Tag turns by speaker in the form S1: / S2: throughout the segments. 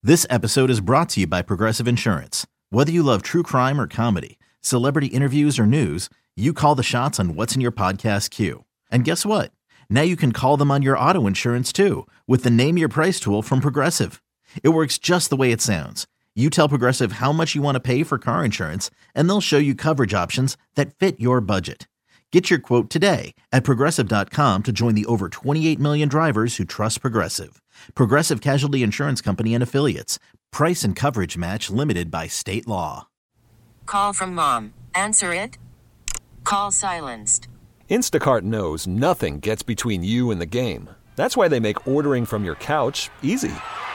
S1: This episode is brought to you by Progressive Insurance. Whether you love true crime or comedy, celebrity interviews or news, you call the shots on what's in your podcast queue. And guess what? Now you can call them on your auto insurance too with the Name Your Price tool from Progressive. It works just the way it sounds. You tell Progressive how much you want to pay for car insurance, and they'll show you coverage options that fit your budget. Get your quote today at Progressive.com to join the over 28 million drivers who trust Progressive. Progressive Casualty Insurance Company and Affiliates. Price and coverage match limited by state law.
S2: Call from mom. Answer it. Call silenced.
S3: Instacart knows nothing gets between you and the game. That's why they make ordering from your couch easy.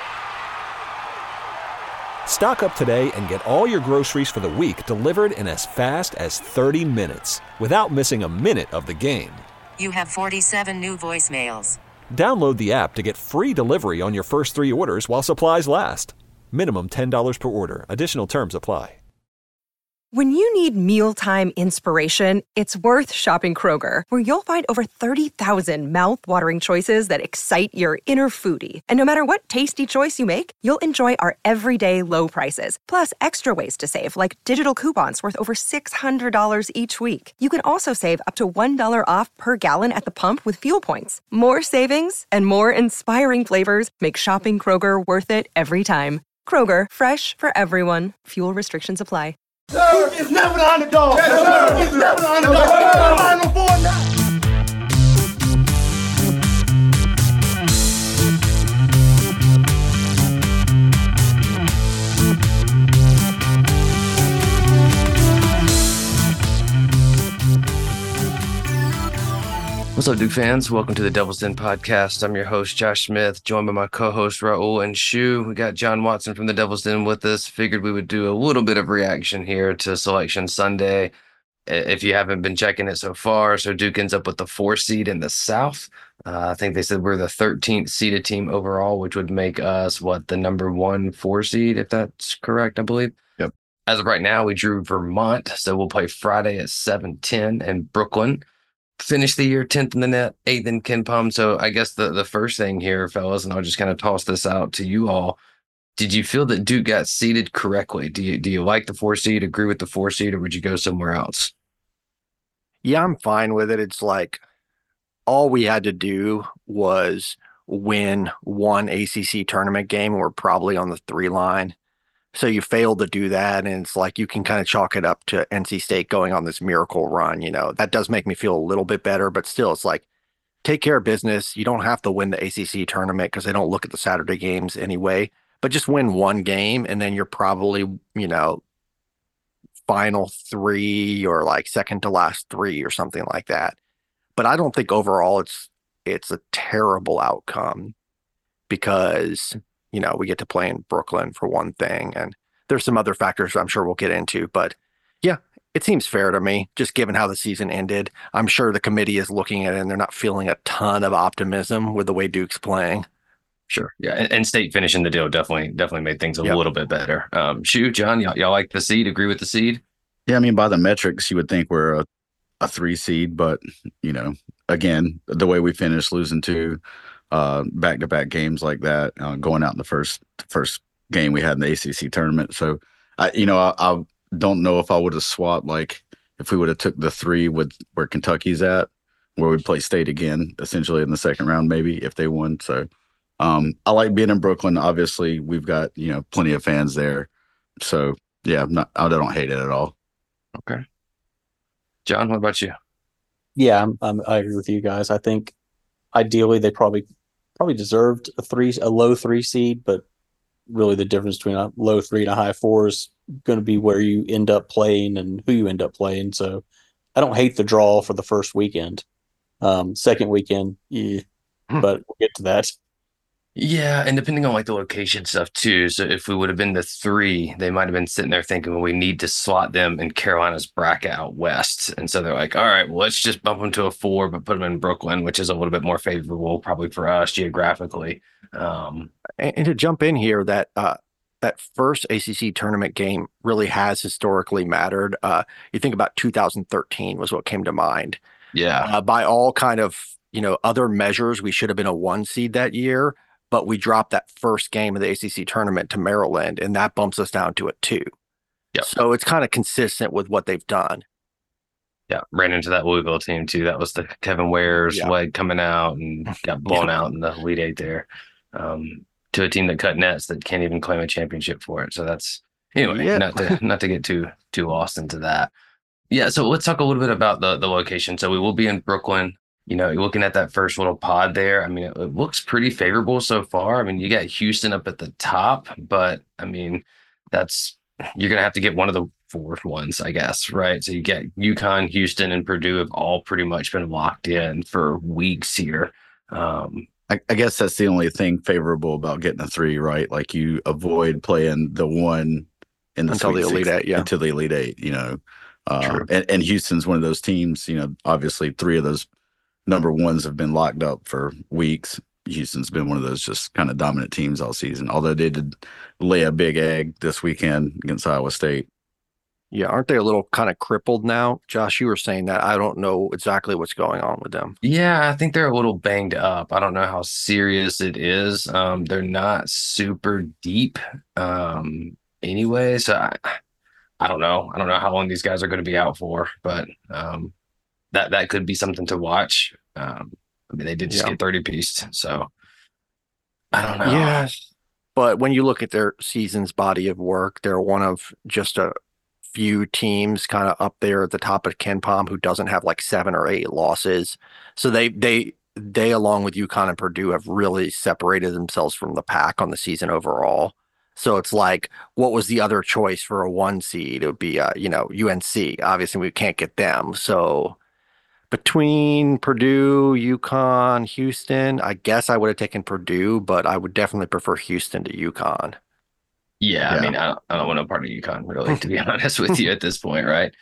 S3: Stock up today and get all your groceries for the week delivered in as fast as 30 minutes without missing a minute of the game.
S2: You have 47 new voicemails.
S3: Download the app to get free delivery on your first 3 orders while supplies last. Minimum $10 per order. Additional terms apply.
S4: When you need mealtime inspiration, it's worth shopping Kroger, where you'll find over 30,000 mouth-watering choices that excite your inner foodie. And no matter what tasty choice you make, you'll enjoy our everyday low prices, plus extra ways to save, like digital coupons worth over $600 each week. You can also save up to $1 off per gallon at the pump with fuel points. More savings and more inspiring flavors make shopping Kroger worth it every time. Kroger, fresh for everyone. Fuel restrictions apply.
S5: Sir, it's never the underdog. Yes, sir. It's never the underdog. Final four now.
S6: What's up, Duke fans? Welcome to the Devil's Den podcast. I'm your host, Josh Smith, joined by my co-host, Raul and Shu. We got John Watson from the Devil's Den with us. Figured we would do a little bit of reaction here to Selection Sunday. If you haven't been checking it so far, so Duke ends up with the 4 seed in the South. I think they said we're the 13th seeded team overall, which would make us, the number 1 4 seed, if that's correct, I believe.
S7: Yep.
S6: As of right now, we drew Vermont, so we'll play Friday at 7:10 in Brooklyn. Finish the year 10th in the net, 8th in KenPom. So I guess the first thing here, fellas, and I'll just kind of toss this out to you all. Did you feel that Duke got seeded correctly? Do you like the 4 seed, agree with the 4 seed, or would you go somewhere else?
S7: Yeah, I'm fine with it. It's like all we had to do was win one ACC tournament game. We're probably on the 3 line. So you failed to do that, and it's like you can kind of chalk it up to NC State going on this miracle run. You know, that does make me feel a little bit better, but still, it's like take care of business. You don't have to win the ACC tournament because they don't look at the Saturday games anyway, but just win one game, and then you're probably, final 3 or like second to last 3 or something like that. But I don't think overall it's a terrible outcome because we get to play in Brooklyn for one thing, and there's some other factors I'm sure we'll get into. But yeah, it seems fair to me, just given how the season ended. I'm sure the committee is looking at it, and they're not feeling a ton of optimism with the way Duke's playing.
S6: Sure. Yeah. And State finishing the deal definitely made things a little bit better. Shu, John, y'all like the seed? Agree with the seed?
S8: Yeah, I mean, by the metrics, you would think we're a 3 seed, but, again, the way we finished losing 2 back-to-back games like that, going out in the first game we had in the ACC tournament. So, I don't know if I would have swapped, like, if we would have took the 3 with where Kentucky's at, where we play State again, essentially in the second round, maybe, if they won. So, I like being in Brooklyn. Obviously, we've got, plenty of fans there. So, yeah, I don't hate it at all.
S6: Okay. John, what about you?
S9: Yeah, I agree with you guys. I think ideally they probably deserved a low 3 seed, but really the difference between a low 3 and a high 4 is going to be where you end up playing and who you end up playing. So I don't hate the draw for the first weekend. Second weekend, but we'll get to that.
S6: Yeah, and depending on the location stuff too. So if we would have been the 3, they might have been sitting there thinking, well, we need to slot them in Carolina's bracket out west. And so they're like, all right, well, let's just bump them to a 4, but put them in Brooklyn, which is a little bit more favorable probably for us geographically.
S7: And to jump in here, that first ACC tournament game really has historically mattered. You think about 2013 was what came to mind.
S6: Yeah.
S7: By all kind of, other measures, we should have been a 1 seed that year. but we dropped that first game of the ACC tournament to Maryland, and that bumps us down to a 2.
S6: Yep.
S7: So it's kind of consistent with what they've done.
S6: Yeah, ran into that Louisville team too. That was the Kevin Ware's leg coming out and got blown out in the Elite Eight there, to a team that cut nets that can't even claim a championship for it. So that's anyway, not to get too lost into that. Yeah, so let's talk a little bit about the location. So we will be in Brooklyn. You're looking at that first little pod there. I mean, it looks pretty favorable so far. I mean, you got Houston up at the top, but I mean, you're going to have to get one of the 4 ones, I guess, right? So you get UConn, Houston, and Purdue have all pretty much been locked in for weeks here.
S8: I guess that's the only thing favorable about getting a 3, right? Like you avoid playing the 1 in the
S7: until the Elite Eight,
S8: until the Elite Eight, and Houston's one of those teams, obviously 3 of those number 1s have been locked up for weeks. Houston's been one of those just kind of dominant teams all season, although they did lay a big egg this weekend against Iowa State.
S7: Yeah, aren't they a little kind of crippled now? Josh, you were saying that. I don't know exactly what's going on with them.
S6: Yeah, I think they're a little banged up. I don't know how serious it is. They're not super deep anyway, so I don't know. I don't know how long these guys are going to be out for, but that could be something to watch. I mean, they did just get 30-pieced, so I don't know.
S7: Yeah, but when you look at their season's body of work, they're one of just a few teams kind of up there at the top of KenPom who doesn't have like 7 or 8 losses. So they along with UConn and Purdue have really separated themselves from the pack on the season overall. So it's like, what was the other choice for a 1 seed? It would be UNC. Obviously we can't get them. So between Purdue, UConn, Houston, I guess I would have taken Purdue, but I would definitely prefer Houston to UConn.
S6: Yeah, I mean, I don't want no part of UConn, really, to be honest with you at this point, right?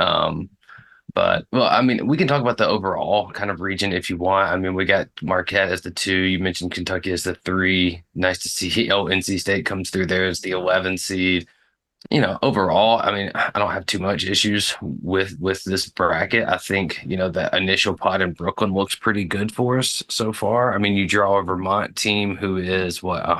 S6: But, well, I mean, we can talk about the overall kind of region if you want. I mean, we got Marquette as the 2. You mentioned Kentucky as the 3. Nice to see NC State comes through there as the 11 seed. Overall, I mean, I don't have too much issues with this bracket. I think, the initial pod in Brooklyn looks pretty good for us so far. I mean, you draw a Vermont team who is,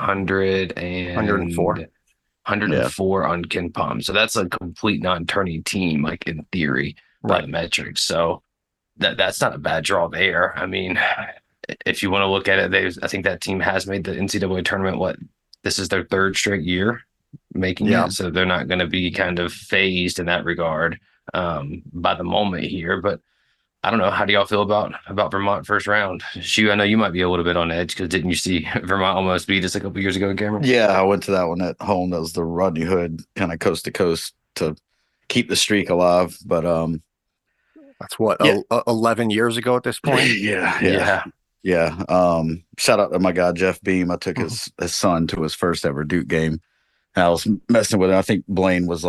S6: 104. 104 on KenPom. So that's a complete non-turning team, like in theory, by the metrics. So that's not a bad draw there. I mean, if you want to look at it, I think that team has made the NCAA tournament. This is their 3rd straight year making it. So they're not going to be kind of phased in that regard by the moment here. But I don't know. How do y'all feel about Vermont first round? Shu, I know you might be a little bit on edge because didn't you see Vermont almost beat us a couple years ago, Cameron?
S8: Yeah, I went to that one at home. That was the Rodney Hood kind of coast to coast to keep the streak alive. But
S7: that's 11 years ago at this point.
S8: Yeah. Shout out to my guy Jeff Beam. I took his son to his first ever Duke game. And I was messing with him. I think Blaine was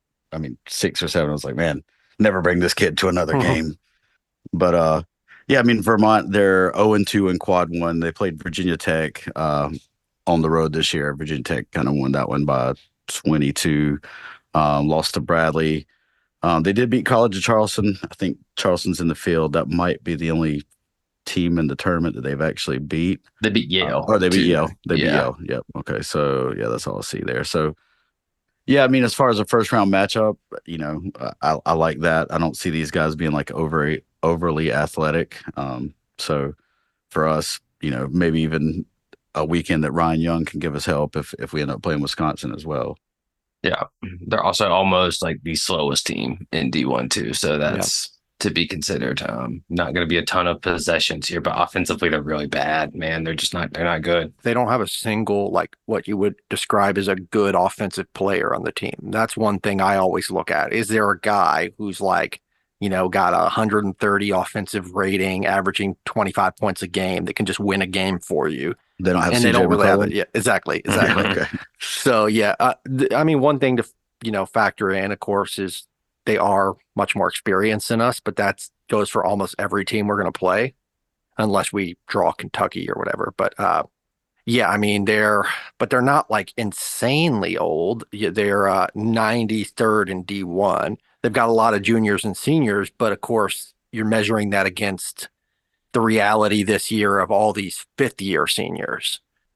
S8: 6 or 7. I was like, man, never bring this kid to another game. But I mean, Vermont, they're 0-2 in quad 1. They played Virginia Tech on the road this year. Virginia Tech kind of won that one by 22, lost to Bradley. They did beat College of Charleston. I think Charleston's in the field. That might be the only team in the tournament that they've actually beat.
S6: They beat Yale.
S8: They beat Yale. Beat Yale. Yep. Okay. So, that's all I see there. So, yeah, I mean, as far as a first round matchup, I like that. I don't see these guys being like overly athletic. So for us, maybe even a weekend that Ryan Young can give us help if we end up playing Wisconsin as well.
S6: Yeah. They're also almost like the slowest team in D1 too. So that's to be considered. Not going to be a ton of possessions here, but offensively they're really bad, man. They're not good.
S7: They don't have a single, what you would describe as a good offensive player on the team. That's one thing I always look at. Is there a guy who's got a 130 offensive rating, averaging 25 points a game that can just win a game for you?
S8: They don't have
S7: and
S8: CJ
S7: they don't really have
S8: McCollum?
S7: it. Yeah, exactly.
S8: Okay.
S7: So, I mean, one thing to, factor in, of course, is they are much more experienced than us, but that goes for almost every team we're going to play, unless we draw Kentucky or whatever. But I mean, they're not insanely old. They're 93rd in D1. They've got a lot of juniors and seniors, but of course, you're measuring that against the reality this year of all these 5th-year seniors.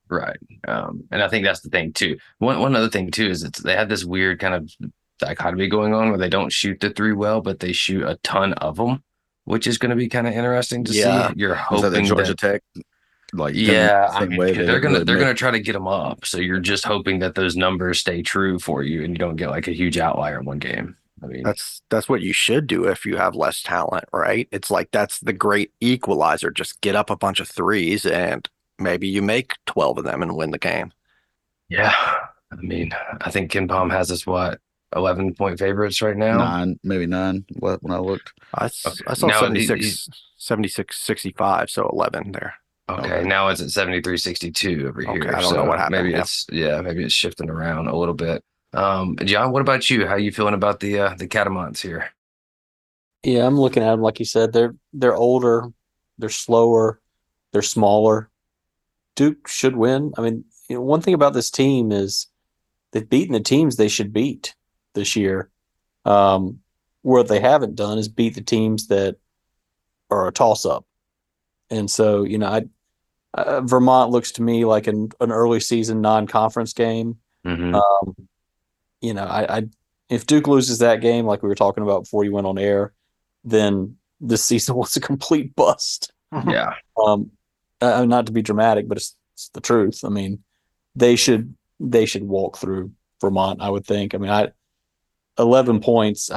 S6: Right. And I think that's the thing too. One other thing too is they have this weird kind of dichotomy going on where they don't shoot the three well, but they shoot a ton of them, which is going to be kind of interesting to see. You're
S8: Was that the
S6: hoping
S8: Georgia
S6: that,
S8: Tech? Like
S6: yeah, I
S8: same
S6: mean,
S8: way
S6: 'cause
S8: they
S6: they're gonna
S8: really
S6: they're
S8: make-
S6: gonna try to get them up. So you're just hoping that those numbers stay true for you and you don't get like a huge outlier in one game. I mean,
S7: That's what you should do if you have less talent, right? It's like that's the great equalizer. Just get up a bunch of threes and maybe you make 12 of them and win the game.
S6: yeah. I mean, I think Ken Palm has us 11-point favorites right now.
S8: 9, maybe 9. When I looked,
S7: I saw
S6: Now,
S7: 76, 65, so 11 there.
S6: Okay, now it's at 73-62 over here.
S7: Okay, I don't know what happened.
S6: Maybe it's shifting around a little bit. John, what about you? How are you feeling about the Catamounts here?
S9: Yeah, I'm looking at them like you said. They're older, they're slower, they're smaller. Duke should win. I mean, one thing about this team is they've beaten the teams they should beat this year. What they haven't done is beat the teams that are a toss-up. And so, Vermont looks to me like an early season non-conference game.
S6: Mm-hmm.
S9: If Duke loses that game, like we were talking about before you went on air, then this season was a complete bust.
S6: Yeah.
S9: Not to be dramatic, but it's the truth. I mean, they should walk through Vermont, I would think. I mean, 11 points.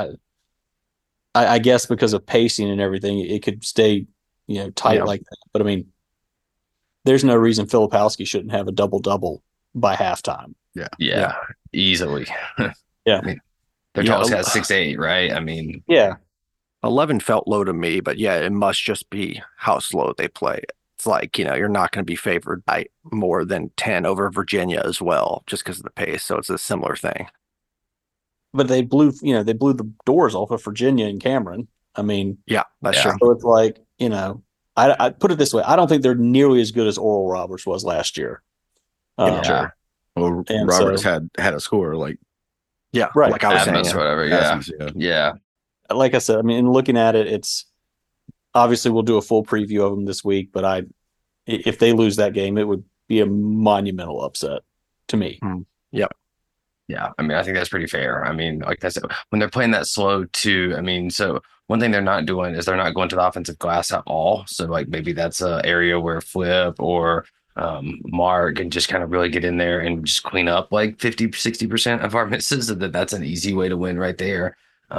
S9: I guess because of pacing and everything, it could stay, tight like that. But I mean, there's no reason Filipowski shouldn't have a double-double by halftime.
S6: Yeah. Easily.
S9: Yeah.
S6: I mean, their tallest has 6'8", right? I mean,
S9: yeah.
S7: 11 felt low to me, but yeah, it must just be how slow they play. It's like, you're not going to be favored by more than 10 over Virginia as well, just because of the pace. So it's a similar thing.
S9: But they blew the doors off of Virginia and Cameron. I mean,
S7: yeah, that's true.
S9: So it's like, I put it this way. I don't think they're nearly as good as Oral Roberts was last year.
S8: Sure. Well, Roberts had a score like,
S7: yeah,
S9: right.
S7: Like I was saying,
S6: whatever. Yeah.
S9: Like I said, I mean, in looking at it, it's obviously we'll do a full preview of them this week. But if they lose that game, it would be a monumental upset to me.
S7: Yep.
S6: Yeah, I mean, I think that's pretty fair. I mean, like I said, when they're playing that slow too, I mean, so one thing they're not doing is they're not going to the offensive glass at all. So like maybe that's an area where Flip or Mark can just kind of really get in there and just clean up like 50-60% of our misses. So that's an easy way to win right there.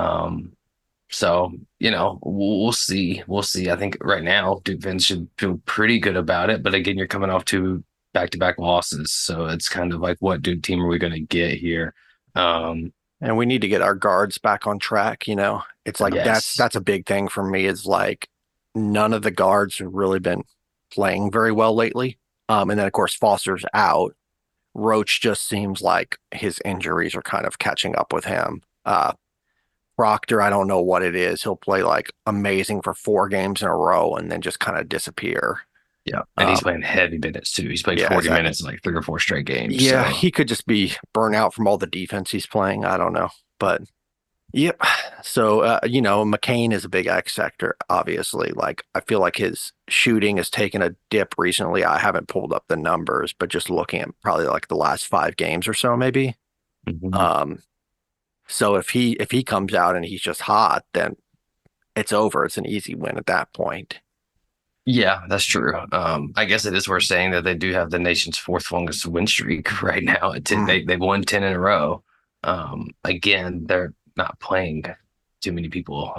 S6: So, we'll see. I think right now Duke fans should feel pretty good about it. But again, you're coming off 2 back-to-back losses. So it's kind of like, what Duke team are we going to get here?
S7: And we need to get our guards back on track. It's like that's a big thing for me. Is like none of the guards have really been playing very well lately. And then of course Foster's out. Roach just seems like his injuries are kind of catching up with him. Proctor, I don't know what it is. He'll play like amazing for 4 games in a row and then just kind of disappear.
S6: Yeah, and he's playing heavy minutes too. He's played 40 minutes in like 3 or 4 straight games.
S7: Yeah,
S6: so.
S7: He could just be burnt out from all the defense he's playing. I don't know, but yep. So McCain is a big X factor. Obviously, like I feel like his shooting has taken a dip recently. I haven't pulled up the numbers, but just looking at probably like the last 5 games or so, maybe.
S6: Mm-hmm.
S7: So if he comes out and he's just hot, then it's over. It's an easy win at that point.
S6: Yeah, that's true. I guess it is worth saying that they do have the nation's 4th longest win streak right now. They've won 10 in a row. Again, they're not playing too many people.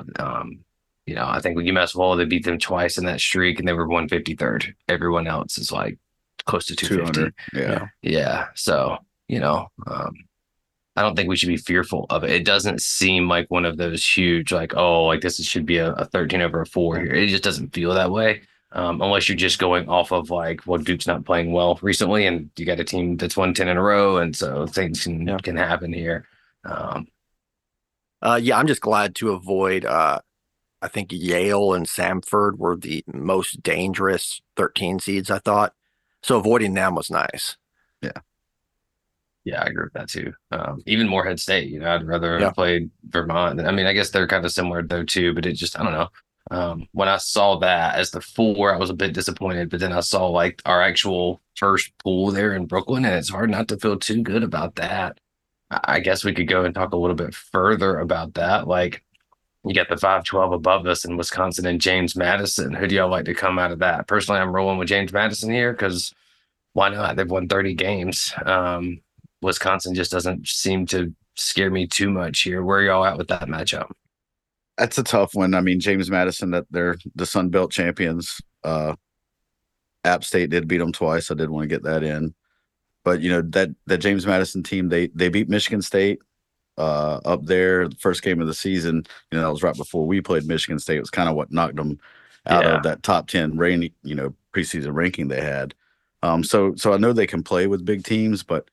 S6: I think with UMass Lowell, they beat them twice in that streak, and they were 153rd. Everyone else is like close to 250. Yeah. So I don't think we should be fearful of it. It doesn't seem like one of those huge, like, oh, like this should be a 13 over a 4 here. It just doesn't feel that way. Unless you're just going off of like, well, Duke's not playing well recently, and you got a team that's won 10 in a row, and so things can happen here.
S7: I'm just glad to avoid. I think Yale and Samford were the most dangerous 13 seeds, I thought. So avoiding them was nice.
S6: Yeah, I agree with that too. Even Morehead State, I'd rather have played Vermont. I mean, I guess they're kind of similar though too, but it just, I don't know. When I saw that as the 4, I was a bit disappointed, but then I saw like our actual first pool there in Brooklyn, and it's hard not to feel too good about that. I guess we could go and talk a little bit further about that. Like, you got the 5-12 above us in Wisconsin and James Madison. Who do y'all like to come out of that? Personally, I'm rolling with James Madison here because why not? They've won 30 games. Wisconsin just doesn't seem to scare me too much here. Where are y'all at with that matchup?
S8: That's a tough one. I mean, James Madison, that they're the Sun Belt champions. App State did beat them twice. I did want to get that in. But, that James Madison team, they beat Michigan State up there, the first game of the season. That was right before we played Michigan State. It was kind of what knocked them out of that top 10 preseason ranking they had. So I know they can play with big teams, but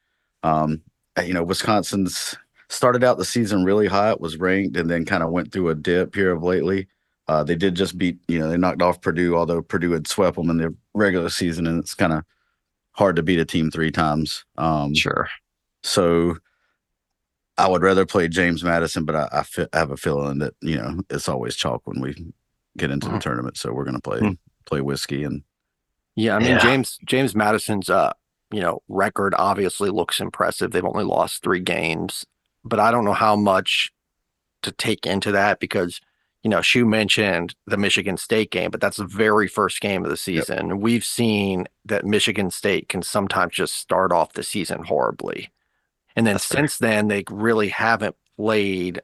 S8: Wisconsin's started out the season really hot, was ranked, and then kind of went through a dip here of lately. They did just beat, they knocked off Purdue, although Purdue had swept them in the regular season, and it's kind of hard to beat a team 3 times.
S6: Sure.
S8: So I would rather play James Madison, but I have a feeling that, it's always chalk when we get into the tournament. So we're going to play whiskey. And
S7: yeah, I mean, James Madison's, record obviously looks impressive. They've only lost 3 games, but I don't know how much to take into that because, Shu mentioned the Michigan State game, but that's the very first game of the season. Yep. We've seen that Michigan State can sometimes just start off the season horribly. And then since then, they really haven't played,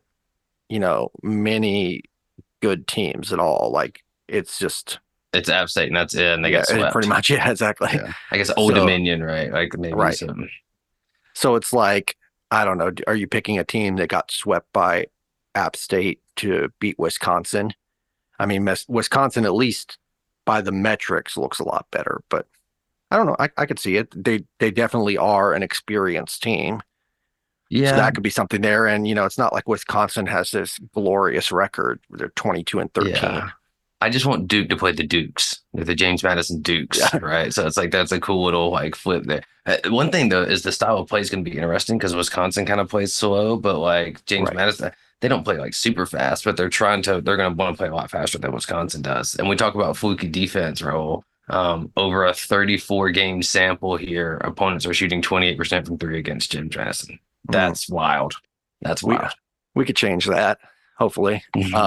S7: many good teams at all. Like, it's
S6: App State, and that's it. And they got swept.
S7: Pretty much, yeah, exactly.
S6: Yeah. I guess Old Dominion, right? Like maybe something.
S7: So it's like, I don't know. Are you picking a team that got swept by App State to beat Wisconsin? I mean, Wisconsin, at least by the metrics, looks a lot better. But I don't know. I could see it. They definitely are an experienced team. Yeah, so that could be something there. And it's not like Wisconsin has this glorious record. They're 22-13.
S6: Yeah. I just want Duke to play the Dukes, the James Madison Dukes, right? So it's like that's a cool little like flip there. One thing though is the style of play is going to be interesting because Wisconsin kind of plays slow, but like James Madison, they don't play like super fast, but they're going to want to play a lot faster than Wisconsin does. And we talk about fluky defense, Raul. Over a 34 game sample here, opponents are shooting 28% from 3 against James Madison. That's wild. That's wild.
S7: We could change that, hopefully.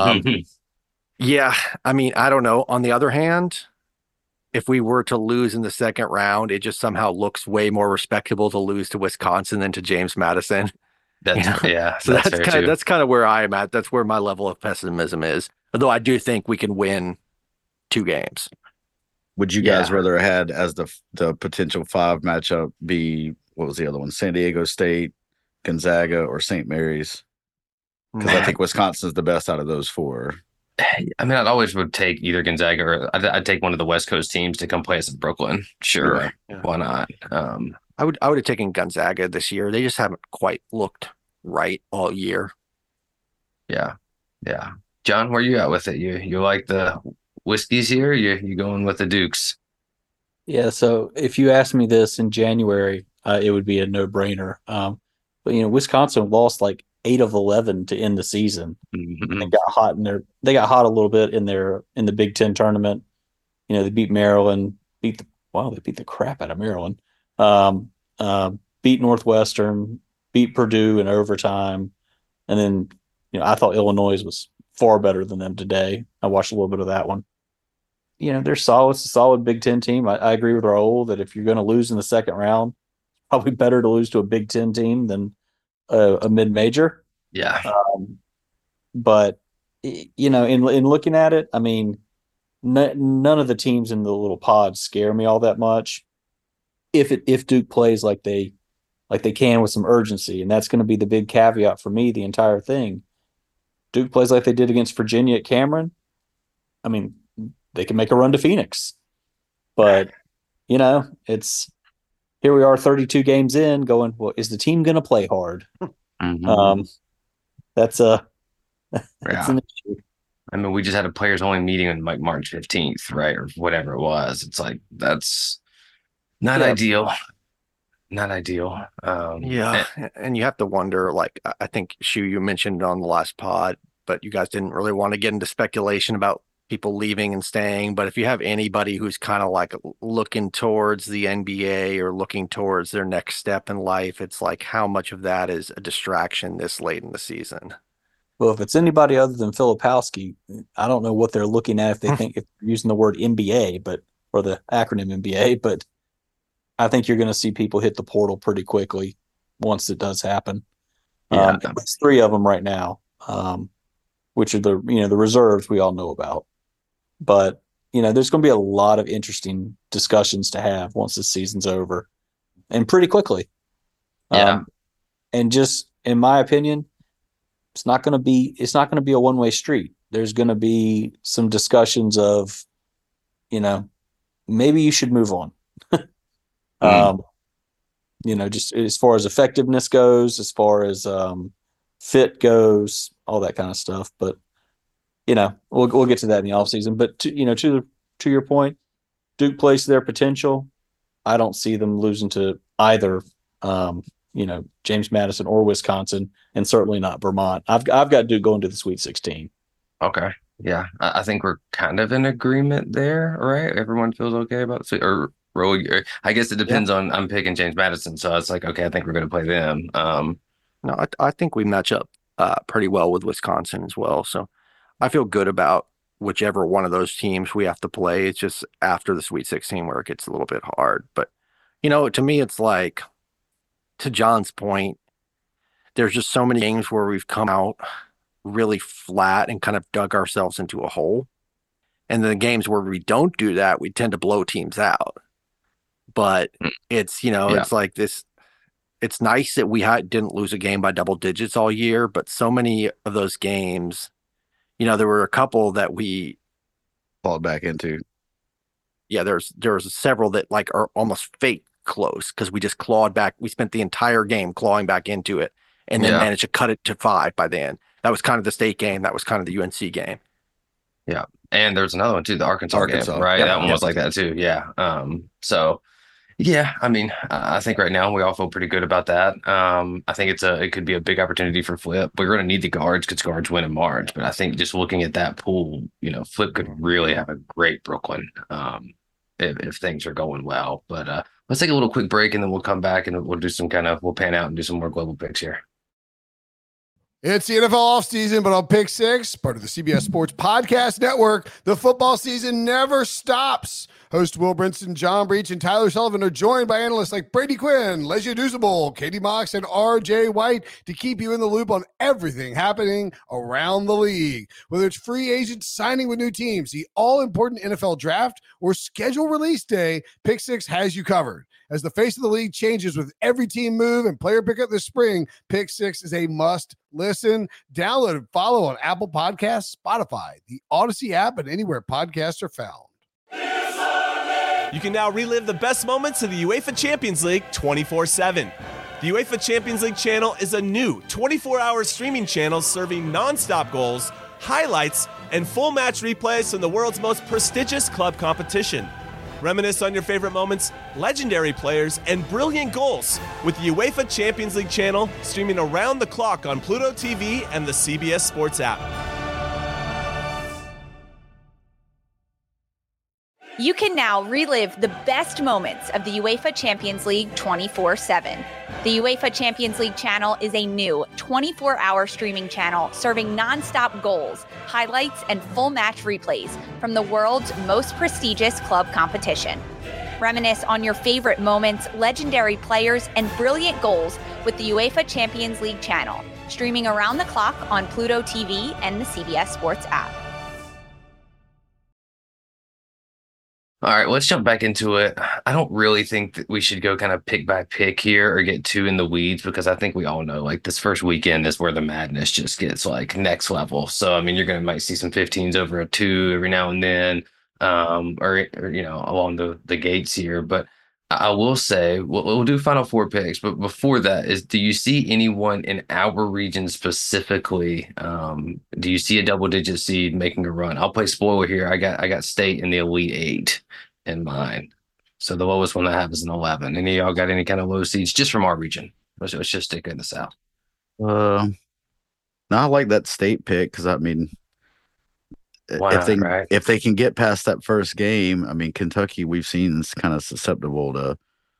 S7: Yeah, I mean, I don't know. On the other hand, if we were to lose in the second round, it just somehow looks way more respectable to lose to Wisconsin than to James Madison. So that's kind of where I am at. That's where my level of pessimism is. Although I do think we can win 2 games.
S8: Would you guys rather had as the potential 5 matchup be, what was the other one? San Diego State, Gonzaga, or St. Mary's? Because I think Wisconsin's the best out of those 4.
S6: I mean, I'd always would take either Gonzaga or I'd take one of the West Coast teams to come play us in Brooklyn. Sure. Yeah. Why not?
S7: I would have taken Gonzaga this year. They just haven't quite looked right all year.
S6: Yeah. Yeah. John, where you at with it? You like the whiskeys here? You going with the Dukes?
S9: Yeah. So if you asked me this in January, it would be a no-brainer. But Wisconsin lost like 8 of 11 to end the season. Mm-hmm. They got hot they got hot a little bit in the Big Ten tournament. They beat Maryland, they beat the crap out of Maryland. Beat Northwestern, beat Purdue in overtime. And then, I thought Illinois was far better than them today. I watched a little bit of that one. They're solid. It's a solid Big Ten team. I agree with Raul that if you're going to lose in the second round, probably better to lose to a Big Ten team than a mid-major.
S6: Yeah.
S9: But, in looking at it, I mean, none of the teams in the little pod scare me all that much. If Duke plays like they can with some urgency, and that's going to be the big caveat for me, the entire thing. Duke plays like they did against Virginia at Cameron. I mean, they can make a run to Phoenix. But, it's here we are 32 games in going, well, is the team going to play hard? Mm-hmm. That's an issue.
S6: I mean, we just had a players only meeting on like March 15th, right? Or whatever it was. It's like, that's not ideal. Not ideal.
S7: And you have to wonder, like, I think, Shu, you mentioned on the last pod, but you guys didn't really want to get into speculation about people leaving and staying. But if you have anybody who's kind of like looking towards the NBA or looking towards their next step in life, it's like how much of that is a distraction this late in the season?
S9: Well, if it's anybody other than Filipowski, I don't know what they're looking at if they think if they're using the word NBA, or the acronym NBA, but I think you're going to see people hit the portal pretty quickly once it does happen.
S6: Yeah.
S9: There's 3 of them right now, which are the reserves we all know about. But there's going to be a lot of interesting discussions to have once the season's over, and pretty quickly.
S6: Yeah.
S9: And just in my opinion, it's not going to be a one-way street. There's going to be some discussions of, maybe you should move on. Just as far as effectiveness goes, as far as fit goes, all that kind of stuff. But we'll get to that in the offseason. But to your point, Duke plays to their potential. I don't see them losing to either James Madison or Wisconsin, and certainly not Vermont. I've got Duke going to the Sweet 16.
S6: Okay. Yeah. I think we're kind of in agreement there, right? Everyone feels okay about it. Or I guess it depends on, I'm picking James Madison. So it's like, okay, I think we're going to play them.
S7: No, I think we match up pretty well with Wisconsin as well. So I feel good about whichever one of those teams we have to play. It's just after the Sweet 16 where it gets a little bit hard. But, to me, it's like, to John's point, there's just so many games where we've come out really flat and kind of dug ourselves into a hole. And then the games where we don't do that, we tend to blow teams out. But it's, it's like this. It's nice that we didn't lose a game by double digits all year, but so many of those games, there were a couple that we
S8: fall back into.
S7: Yeah, there's several that like are almost fake close because we just clawed back. We spent the entire game clawing back into it and then managed to cut it to 5 by the end. That was kind of the state game. That was kind of the UNC game.
S6: Yeah. And there's another one too, the Arkansas game, right?
S7: Yeah,
S6: that one was like that too. Yeah. So yeah, I mean, I think right now we all feel pretty good about that. I think it could be a big opportunity for Flip. We're going to need the guards because guards win in March. But I think just looking at that pool, Flip could really have a great Brooklyn if things are going well. But let's take a little quick break and then we'll come back and we'll do we'll pan out and do some more global picks here.
S5: It's the NFL offseason, but on Pick 6, part of the CBS Sports Podcast Network, the football season never stops. Host Will Brinson, John Breach, and Tyler Sullivan are joined by analysts like Brady Quinn, Lesia Dusable, Katie Mox, and RJ White to keep you in the loop on everything happening around the league. Whether it's free agents signing with new teams, the all-important NFL draft, or schedule release day, Pick 6 has you covered. As the face of the league changes with every team move and player pickup this spring, Pick 6 is a must listen. Download and follow on Apple Podcasts, Spotify, the Odyssey app, and anywhere podcasts are found.
S10: You can now relive the best moments of the UEFA Champions League 24/7. The UEFA Champions League channel is a new 24-hour streaming channel serving non-stop goals, highlights, and full match replays from the world's most prestigious club competition. Reminisce on your favorite moments, legendary players, and brilliant goals with the UEFA Champions League channel streaming around the clock on Pluto TV and the CBS Sports app.
S11: You can now relive the best moments of the UEFA Champions League 24/7. The UEFA Champions League channel is a new 24-hour streaming channel serving non-stop goals, highlights, and full match replays from the world's most prestigious club competition. Reminisce on your favorite moments, legendary players, and brilliant goals with the UEFA Champions League channel, streaming around the clock on Pluto TV and the CBS Sports app.
S6: All right, let's jump back into it. I don't really think that we should go kind of pick by pick here or get too in the weeds because I think we all know like this first weekend is where the madness just gets like next level. So, I mean, might see some 15s over a 2 every now and then or along the gates here. But I will say we'll do Final Four picks. But before that do you see anyone in our region specifically? Do you see a double-digit seed making a run? I'll play spoiler here. I got State in the Elite 8 in mind. So the lowest one I have is an 11. Any of y'all got any kind of low seeds just from our region? Let's just stick in the South.
S8: No, I like that State pick because I mean,
S6: Why not, right?
S8: If they can get past that first game, I mean, Kentucky we've seen is kind of susceptible to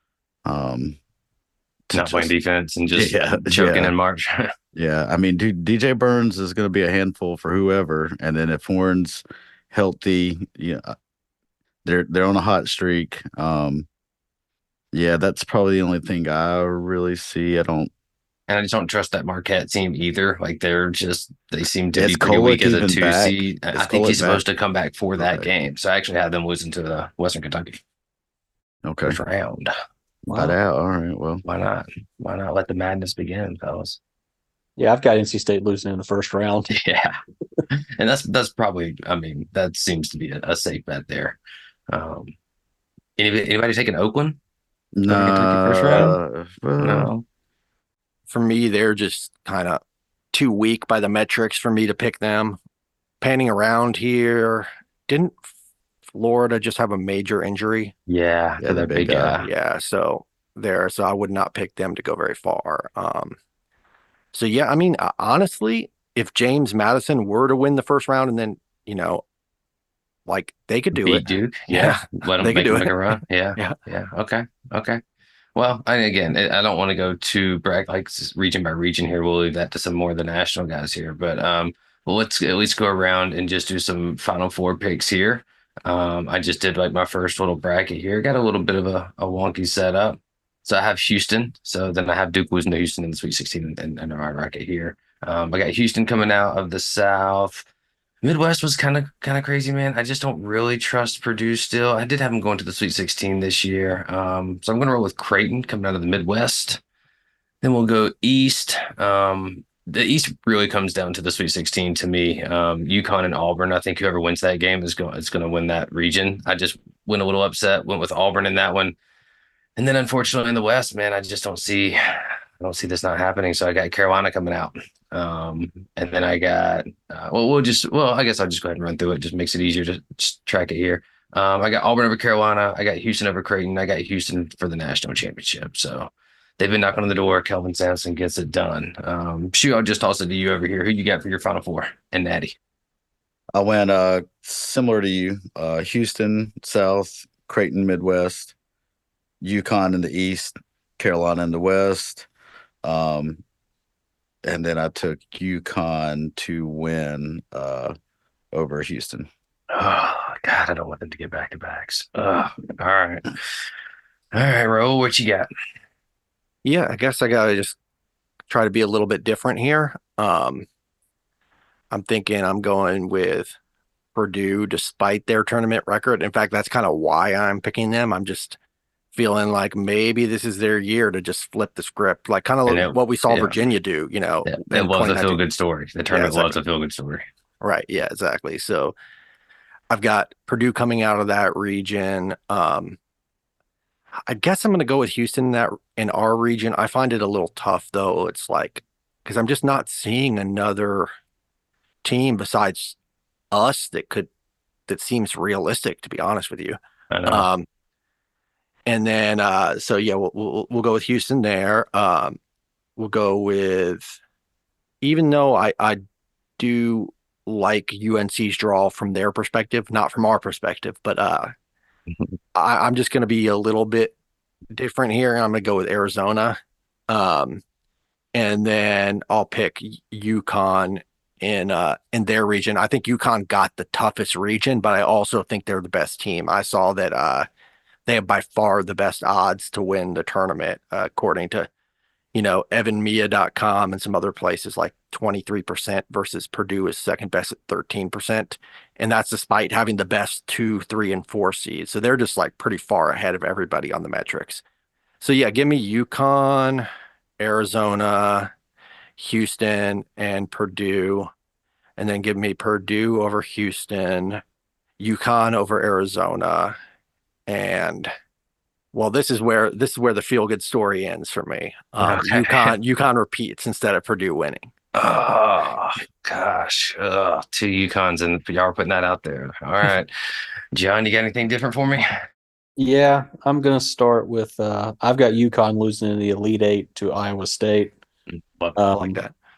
S6: not playing defense and just choking in March.
S8: Yeah, I mean, dude, DJ Burns is going to be a handful for whoever, and then if Horn's healthy, they're on a hot streak. Yeah, that's probably the only thing I really see. And
S6: I just don't trust that Marquette team either. Like they seem to be pretty weak as a 2 seed. I think he's supposed to come back for that game. So I actually had them losing to Western Kentucky.
S8: Okay.
S6: First round.
S8: Wow. Out. All right. Well,
S6: why not? Why not let the madness begin, fellas?
S9: Yeah, I've got NC State losing in the first round.
S6: Yeah. And that's probably, I mean, that seems to be a safe bet there. Anybody taking Oakland?
S8: No.
S6: First round? No.
S7: For me, they're just kind of too weak by the metrics for me to pick them. Panning around here, didn't Florida just have a major injury?
S6: Yeah,
S8: they're big guy.
S7: Yeah, so I would not pick them to go very far. So yeah, I mean, honestly, if James Madison were to win the first round and then, like they could do it.
S6: Duke. Yeah. Let them make a run. Yeah. Okay. Well, I don't want to go too like region by region here. We'll leave that to some more of the national guys here. But let's at least go around and just do some Final Four picks here. I just did like my first little bracket here. Got a little bit of a wonky setup. So I have Houston. So then I have Duke losing to Houston in the Sweet 16 and our bracket here. I got Houston coming out of the South. Midwest was kind of crazy, man. I just don't really trust Purdue still. I did have them going to the Sweet 16 this year. So I'm going to roll with Creighton coming out of the Midwest. Then we'll go East. The East really comes down to the Sweet 16 to me. UConn and Auburn. I think whoever wins that game is going to win that region. I just went a little upset, went with Auburn in that one. And then unfortunately in the West, man, I just don't see this not happening. So I got Carolina coming out. And then I got, I guess I'll just go ahead and run through it. Just makes it easier to just track it here. I got Auburn over Carolina. I got Houston over Creighton. I got Houston for the national championship. So they've been knocking on the door. Kelvin Sampson gets it done. Shu, I'll just toss it to you over here. Who you got for your Final Four and Natty?
S8: I went similar to you. Houston, South, Creighton, Midwest, UConn in the East, Carolina in the West. And then I took UConn to win over Houston.
S6: Oh, God, I don't want them to get back-to-backs. All right. All right, Raul, what you got?
S7: Yeah, I guess I got to just try to be a little bit different here. I'm thinking I'm going with Purdue despite their tournament record. In fact, that's kind of why I'm picking them. I'm just feeling like maybe this is their year to just flip the script, like kind of what we saw Virginia do,
S6: It was a feel-good story. The tournament was a feel-good story.
S7: Right, yeah, exactly. So I've got Purdue coming out of that region. I guess I'm going to go with Houston in our region. I find it a little tough, though. It's like, because I'm just not seeing another team besides us that seems realistic, to be honest with you.
S6: I know.
S7: And then, we'll go with Houston there. We'll go with, even though I do like UNC's draw from their perspective, not from our perspective, but I'm just going to be a little bit different here. I'm going to go with Arizona. And then I'll pick UConn in their region. I think UConn got the toughest region, but I also think they're the best team. I saw that they have by far the best odds to win the tournament, according to, evanmia.com and some other places, like 23% versus Purdue is second best at 13%. And that's despite having the best 2, 3, and 4 seeds. So they're just like pretty far ahead of everybody on the metrics. So yeah, give me UConn, Arizona, Houston, and Purdue. And then give me Purdue over Houston, UConn over Arizona. And this is where the feel good story ends for me. UConn repeats instead of Purdue winning.
S6: Oh gosh, 2 UConns, and y'all are putting that out there. All right, John, you got anything different for me?
S9: Yeah, I'm gonna start with I've got UConn losing in the Elite Eight to Iowa State.
S7: I like that.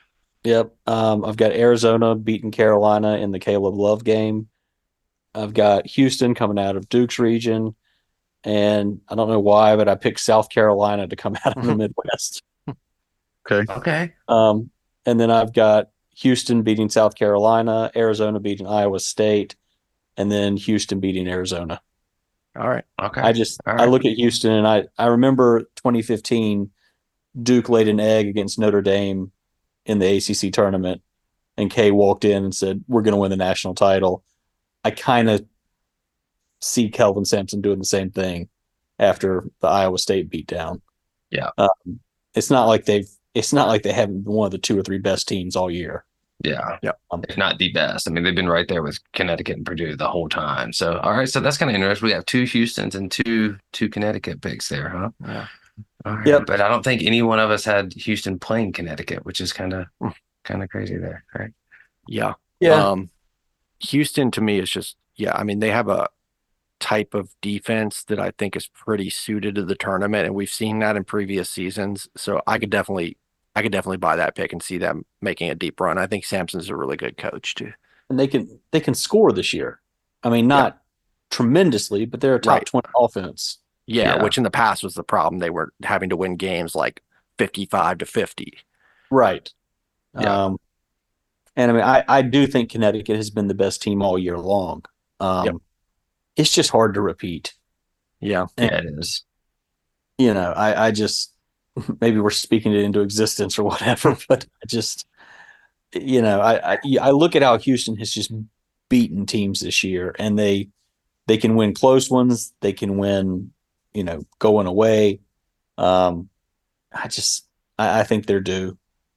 S9: Yep. I've got Arizona beating Carolina in the Caleb Love game. I've got Houston coming out of Duke's region. And I don't know why, but I picked South Carolina to come out of the Midwest.
S6: Okay.
S9: And then I've got Houston beating South Carolina, Arizona beating Iowa State, and then Houston beating Arizona.
S7: All right.
S6: Okay.
S9: I look at Houston and I remember 2015, Duke laid an egg against Notre Dame in the ACC tournament, and Kay walked in and said, "We're going to win the national title." I kind of see Kelvin Sampson doing the same thing after the Iowa State beatdown.
S6: Yeah.
S9: It's not like they haven't been one of the 2 or 3 best teams all year.
S6: Yeah. If not the best. I mean, they've been right there with Connecticut and Purdue the whole time. So, all right. So that's kind of interesting. We have 2 Houstons and two Connecticut picks there, huh?
S7: Yeah.
S6: All right.
S9: Yep.
S6: But I don't think any one of us had Houston playing Connecticut, which is kind of crazy there, right?
S7: Yeah.
S9: Yeah.
S7: Houston to me is just, I mean, they have a type of defense that I think is pretty suited to the tournament, and we've seen that in previous seasons. So I could definitely buy that pick and see them making a deep run. I think Sampson's a really good coach too.
S9: And they can score this year. I mean, not tremendously, but they're a top 20 offense.
S7: Yeah, which in the past was the problem. They were having to win games like 55-50.
S9: Right.
S7: Yeah.
S9: And I mean, I do think Connecticut has been the best team all year long. It's just hard to repeat.
S7: Yeah.
S9: And,
S6: it is.
S9: You know, I just, maybe we're speaking it into existence or whatever, but I just, you know, I look at how Houston has just beaten teams this year, and they can win close ones. They can win, you know, going away. I think they're due.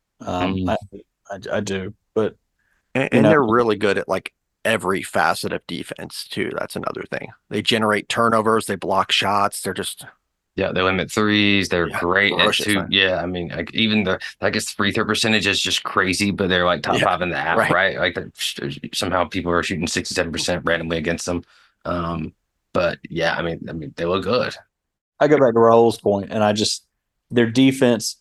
S9: I do, but
S7: and they're really good at like every facet of defense too. That's another thing. They generate turnovers. They block shots. They're just
S6: they limit threes. They're great at two.
S7: Man.
S6: Yeah, I mean, like even I guess free throw percentage is just crazy, but they're like top 5 in the app, right? Like somehow people are shooting 67% randomly against them. But yeah, I mean, they look good.
S9: I go back to Raul's point, and their defense,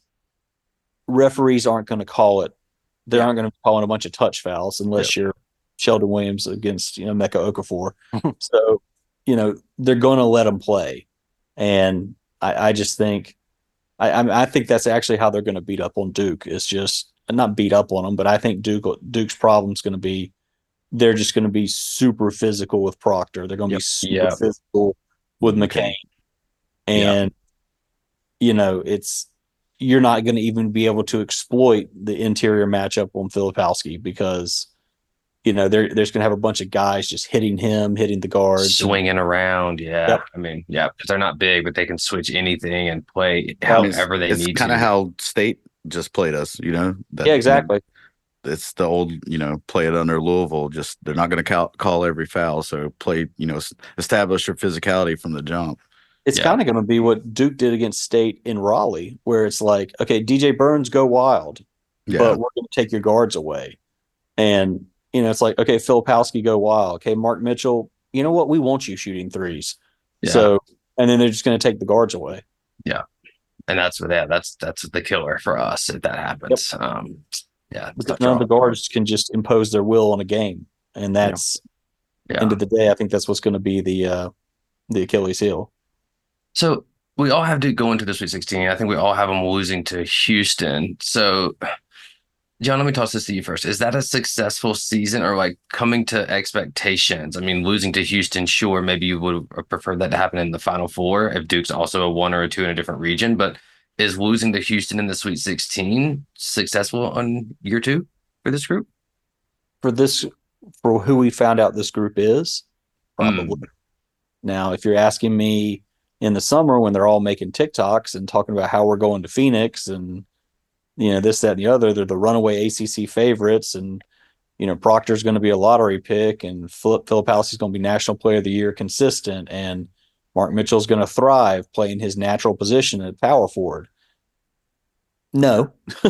S9: referees aren't going to call it. They aren't going to be calling a bunch of touch fouls unless you're Sheldon Williams against, you know, Mecca Okafor. So, you know, they're going to let them play. And I just think, I think that's actually how they're going to beat up on Duke. It's just not beat up on them, but I think Duke's problem is going to be, they're just going to be super physical with Proctor. They're going to be super physical with McCain. And, you know, you're not going to even be able to exploit the interior matchup on Filipowski because, you know, there's going to have a bunch of guys just hitting the guards.
S6: Swinging around, I mean, because they're not big, but they can switch anything and play however they need to.
S8: It's kind of how State just played us, you know?
S9: Exactly.
S8: It's the old, you know, play it under Louisville. Just they're not going to call every foul, so play, you know, establish your physicality from the jump.
S9: It's kind of going to be what Duke did against State in Raleigh, where it's like, okay, DJ Burns, go wild, but we're going to take your guards away. And, you know, it's like, okay, Filipowski, go wild. Okay, Mark Mitchell, you know what? We want you shooting threes. Yeah. So, and then they're just going to take the guards away.
S6: Yeah. And that's the killer for us if that happens.
S9: Because none of the guards can just impose their will on a game. And that's, end of the day, I think that's what's going to be the Achilles heel.
S6: So we all have Duke going to the Sweet 16. I think we all have them losing to Houston. So, John, let me toss this to you first. Is that a successful season or like coming to expectations? I mean, losing to Houston, sure, maybe you would have preferred that to happen in the Final Four if Duke's also a 1 or a 2 in a different region. But is losing to Houston in the Sweet 16 successful on year 2 for this group?
S9: For who we found out this group is, probably. Now, if you're asking me, in the summer when they're all making TikToks and talking about how we're going to Phoenix and, you know, this, that, and the other, they're the runaway ACC favorites. And, you know, Proctor's going to be a lottery pick and Filipowski's going to be National Player of the Year consistent. And Mark Mitchell's going to thrive playing his natural position at power forward. No,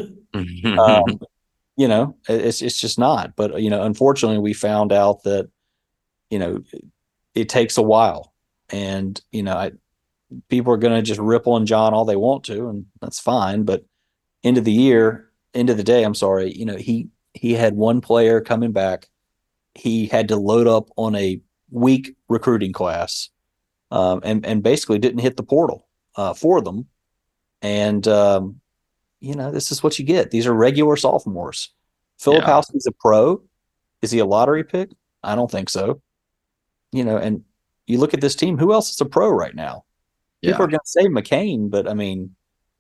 S9: you know, it's just not. But, you know, unfortunately we found out that, you know, it takes a while and, you know, people are going to just rip on John all they want to, and that's fine. But end of the year, end of the day, I'm sorry, he had one player coming back. He had to load up on a weak recruiting class, and basically didn't hit the portal for them. And this is what you get. These are regular sophomores. Filipowski's a pro. Is he a lottery pick? I don't think so. And you look at this team, who else is a pro right now? People are going to say McCain, but I mean,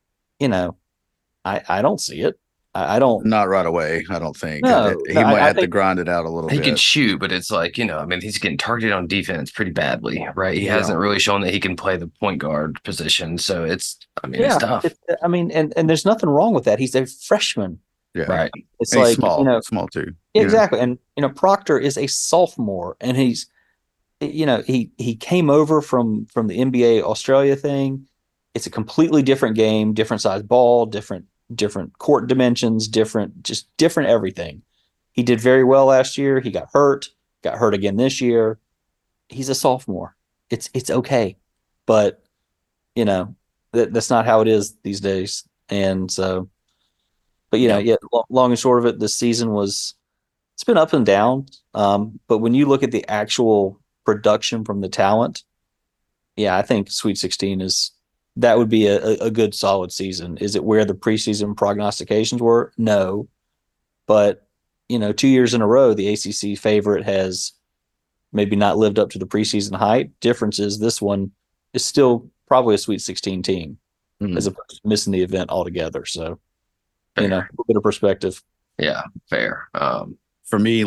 S9: I don't see it. I don't.
S8: Not right away, I don't think.
S9: No,
S8: he might have to grind it out a little bit.
S6: He can shoot, but it's like, he's getting targeted on defense pretty badly, right? He hasn't really shown that he can play the point guard position. So it's tough.
S9: And there's nothing wrong with that. He's a freshman.
S8: Yeah.
S6: Right.
S9: It's
S8: and
S9: like,
S8: small too.
S9: Exactly. And, Proctor is a sophomore, and he's, he came over from the NBA Australia thing. It's a completely different game, different size ball, different court dimensions, different everything. He did very well last year. He got hurt again this year. He's a sophomore. It's okay. But, that's not how it is these days. And so, but long and short of it, this season it's been up and down. But when you look at the actual production from the talent, I think Sweet 16 that would be a good solid season. Is it where the preseason prognostications were? No. But, 2 years in a row, the ACC favorite has maybe not lived up to the preseason hype. Difference is this one is still probably a Sweet 16 team as opposed to missing the event altogether. So, a bit of perspective.
S6: Yeah, fair.
S8: For me,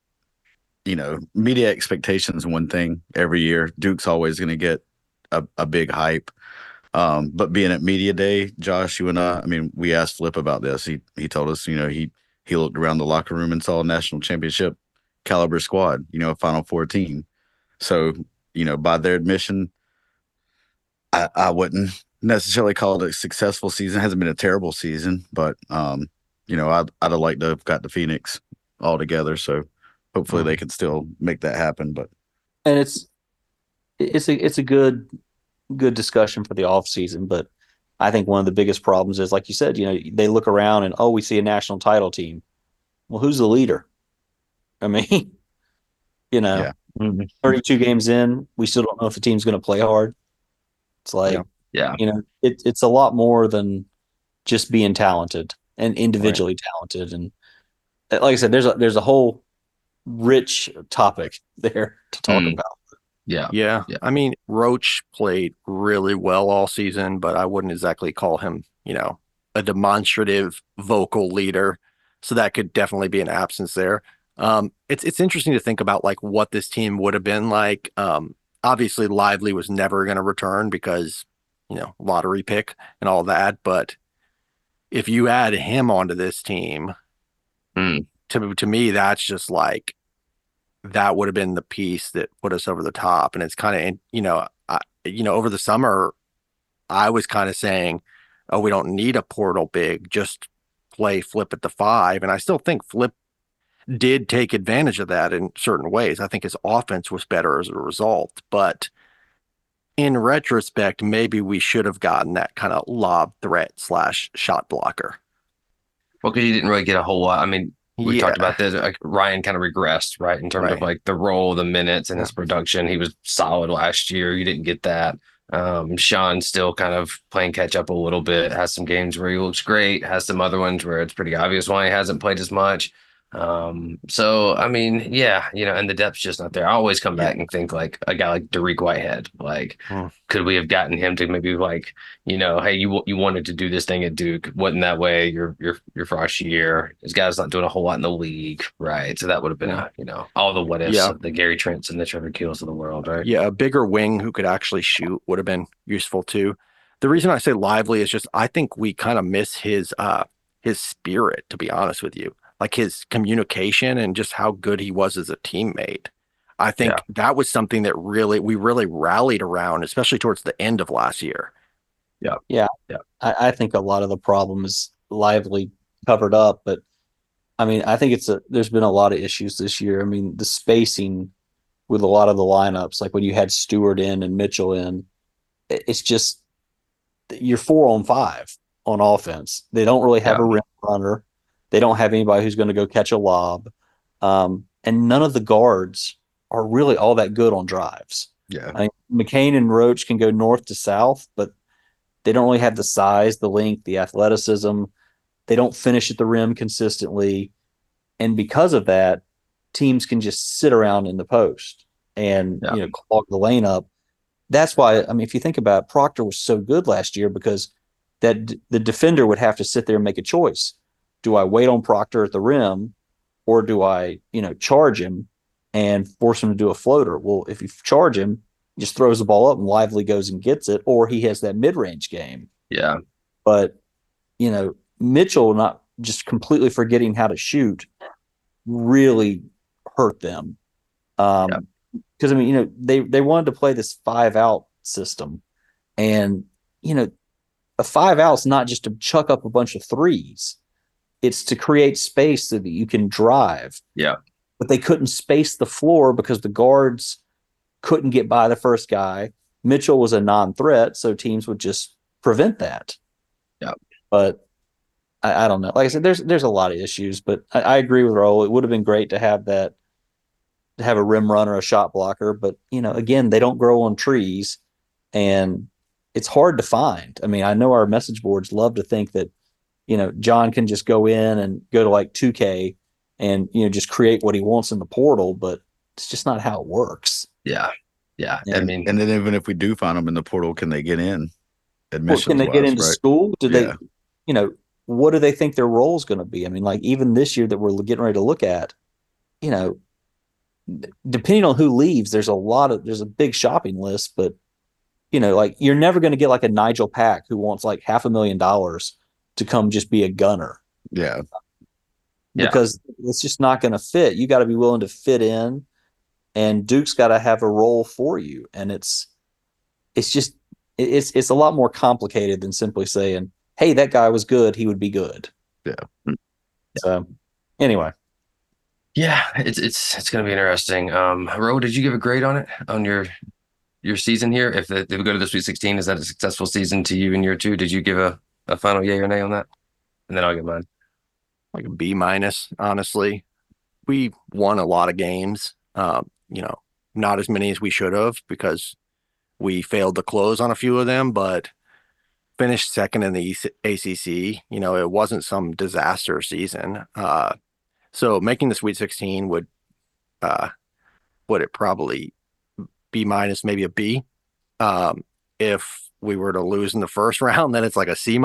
S8: media expectations one thing every year. Duke's always going to get a big hype. But being at media day, Josh, you and I mean, we asked Flip about this. He told us, he looked around the locker room and saw a national championship caliber squad, a Final Four team. So, by their admission, I wouldn't necessarily call it a successful season. It hasn't been a terrible season, but I'd have liked to have got the Phoenix all together. So hopefully they can still make that happen. But
S9: it's a good discussion for the off season, but I think one of the biggest problems is, like you said, they look around and, we see a national title team. Well, who's the leader? I mean, 32 games in, we still don't know if the team's going to play hard. It's like, it's a lot more than just being talented and individually talented. And like I said, there's a whole rich topic there to talk about.
S7: Yeah. I mean, Roach played really well all season, but I wouldn't exactly call him, a demonstrative vocal leader. So that could definitely be an absence there. It's interesting to think about what this team would have been like. Obviously, Lively was never going to return because, lottery pick and all that. But if you add him onto this team, to me, that's just that would have been the piece that put us over the top. And it's kind of, over the summer, I was kind of saying, oh, we don't need a portal big, just play Flip at the 5. And I still think Flip did take advantage of that in certain ways. I think his offense was better as a result. But in retrospect, maybe we should have gotten that kind of lob threat / shot blocker.
S6: Well, because you didn't really get a whole lot. I mean, we talked about this. Ryan kind of regressed, right, in terms of the role, the minutes, and his production. He was solid last year. You didn't get that. Sean still kind of playing catch up a little bit. Has some games where he looks great. Has some other ones where it's pretty obvious why he hasn't played as much. So I mean, and the depth's just not there. I always come back and think a guy like Dariq Whitehead, could we have gotten him to maybe hey, you wanted to do this thing at Duke, wasn't that way your first year. This guy's not doing a whole lot in the league, right? So that would have been all the what ifs, the Gary Trents and the Trevor Keels of the world, right?
S7: Yeah, a bigger wing who could actually shoot would have been useful too. The reason I say Lively is just I think we kind of miss his spirit, to be honest with you. His communication and just how good he was as a teammate. I think that was something that we really rallied around, especially towards the end of last year.
S9: Yeah. I think a lot of the problem is Lively covered up, but I mean, I think there's been a lot of issues this year. I mean, the spacing with a lot of the lineups, like when you had Stewart in and Mitchell in, it's just you're 4 on 5 on offense. They don't really have a rim runner. They don't have anybody who's going to go catch a lob. And none of the guards are really all that good on drives.
S8: Yeah.
S9: I mean, McCain and Roach can go north to south, but they don't really have the size, the length, the athleticism. They don't finish at the rim consistently. And because of that, teams can just sit around in the post and clog the lane up. That's why, I mean, if you think about it, Proctor was so good last year because that the defender would have to sit there and make a choice. Do I wait on Proctor at the rim, or do I, charge him and force him to do a floater? Well, if you charge him, he just throws the ball up and Lively goes and gets it, or he has that mid-range game.
S6: Yeah.
S9: But, Mitchell not just completely forgetting how to shoot really hurt them. Because, they wanted to play this 5-out system. And, a 5-out is not just to chuck up a bunch of threes. It's to create space so that you can drive.
S6: Yeah.
S9: But they couldn't space the floor because the guards couldn't get by the first guy. Mitchell was a non-threat, so teams would just prevent that.
S6: Yeah.
S9: But I don't know. Like I said, there's a lot of issues, but I agree with Raul. It would have been great to have that, to have a rim runner, a shot blocker. But, again, they don't grow on trees, and it's hard to find. I mean, I know our message boards love to think that, John can just go in and go to like 2K and, just create what he wants in the portal, but it's just not how it works.
S6: Yeah. Yeah.
S8: I mean, and then even if we do find them in the portal, can they get in?
S9: Can they get into school? Do they, what do they think their role is going to be? I mean, like even this year that we're getting ready to look at, depending on who leaves, there's a big shopping list, but like you're never going to get like a Nigel Pack who wants like $500,000 to come just be a gunner.
S8: Yeah.
S9: Because it's just not going to fit. You got to be willing to fit in, and Duke's got to have a role for you. And it's a lot more complicated than simply saying, hey, that guy was good, he would be good.
S8: Yeah.
S9: So anyway.
S6: Yeah, it's going to be interesting. Ro, did you give a grade on it, on your season here? If we go to the Sweet 16, is that a successful season to you in year 2? Did you give a final yay or nay on that? And then I'll give mine.
S7: Like a B-, honestly. We won a lot of games. Not as many as we should have because we failed to close on a few of them, but finished second in the ACC. It wasn't some disaster season. So making the Sweet 16 would it probably B-, maybe a B. If we were to lose in the first round, then it's like a C-.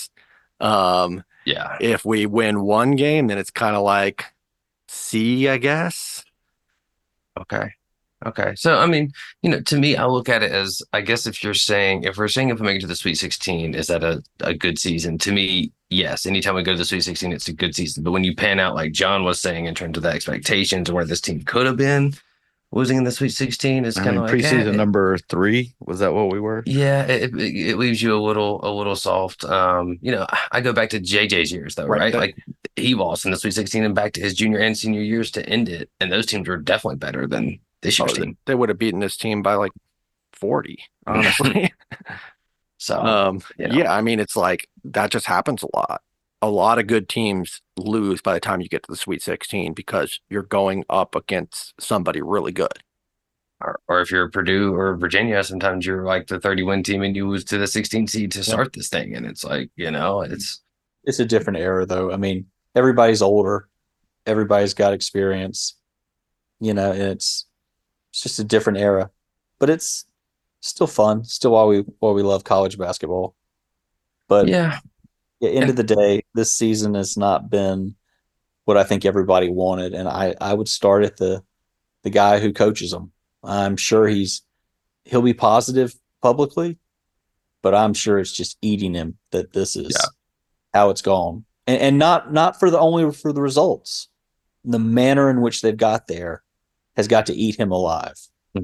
S6: Yeah.
S7: If we win one game, then it's kind of like C, I guess.
S6: Okay. So, I mean, to me, I look at it as, I guess if we're saying if we make it to the Sweet 16, is that a good season? To me, yes. Anytime we go to the Sweet 16, it's a good season. But when you pan out, like John was saying, in terms of the expectations of where this team could have been, losing in the Sweet 16 is kind of like
S8: preseason number 3. Was that what we were?
S6: Yeah, it leaves you a little soft. I go back to JJ's years though, right? Like he lost in the Sweet 16 and back to his junior and senior years to end it, and those teams were definitely better than this year's team.
S7: They would have beaten this team by like 40, honestly.
S6: So,
S7: I mean, it's like that just happens a lot. A lot of good teams lose by the time you get to the Sweet 16 because you're going up against somebody really good.
S6: Or if you're Purdue or Virginia, sometimes you're like the 30-win team and you lose to the 16 seed to start this thing. And it's like, it's
S9: a different era though. I mean, everybody's older. Everybody's got experience, and it's just a different era, but it's still fun. Still why we love college basketball. But end of the day, this season has not been what I think everybody wanted. And I would start at the guy who coaches them. I'm sure he'll be positive publicly, but I'm sure it's just eating him that this is how it's gone. And not only for the results. The manner in which they've got there has got to eat him alive.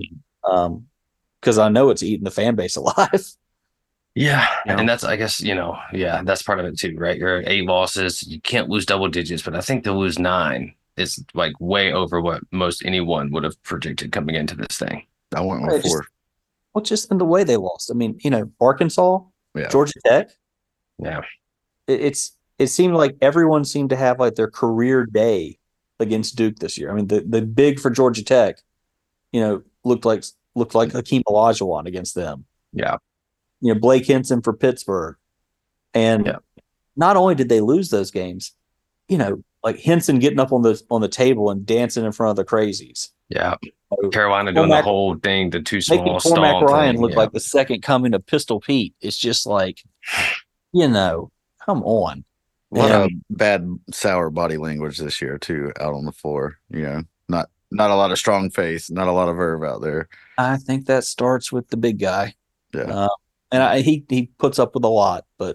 S9: Because I know it's eating the fan base alive.
S6: Yeah. And that's, I guess, that's part of it too, right? Your 8 losses, you can't lose double digits, but I think to lose 9 is like way over what most anyone would have predicted coming into this thing.
S8: I went with 4.
S9: Just in the way they lost. I mean, Arkansas, Georgia Tech.
S6: Yeah.
S9: It's it seemed like everyone seemed to have like their career day against Duke this year. I mean, the big for Georgia Tech, looked like Hakeem Olajuwon against them.
S6: Yeah.
S9: Blake Henson for Pittsburgh. And not only did they lose those games, like Henson getting up on the table and dancing in front of the crazies.
S6: Yeah. Carolina doing the whole thing, the too small
S9: making
S6: stomp
S9: Cormac Ryan
S6: thing.
S9: look like the second coming of Pistol Pete. It's just like, come on.
S8: A lot of bad, sour body language this year too, out on the floor. Not a lot of strong face, not a lot of verve out there.
S9: I think that starts with the big guy.
S8: Yeah,
S9: he puts up with a lot, but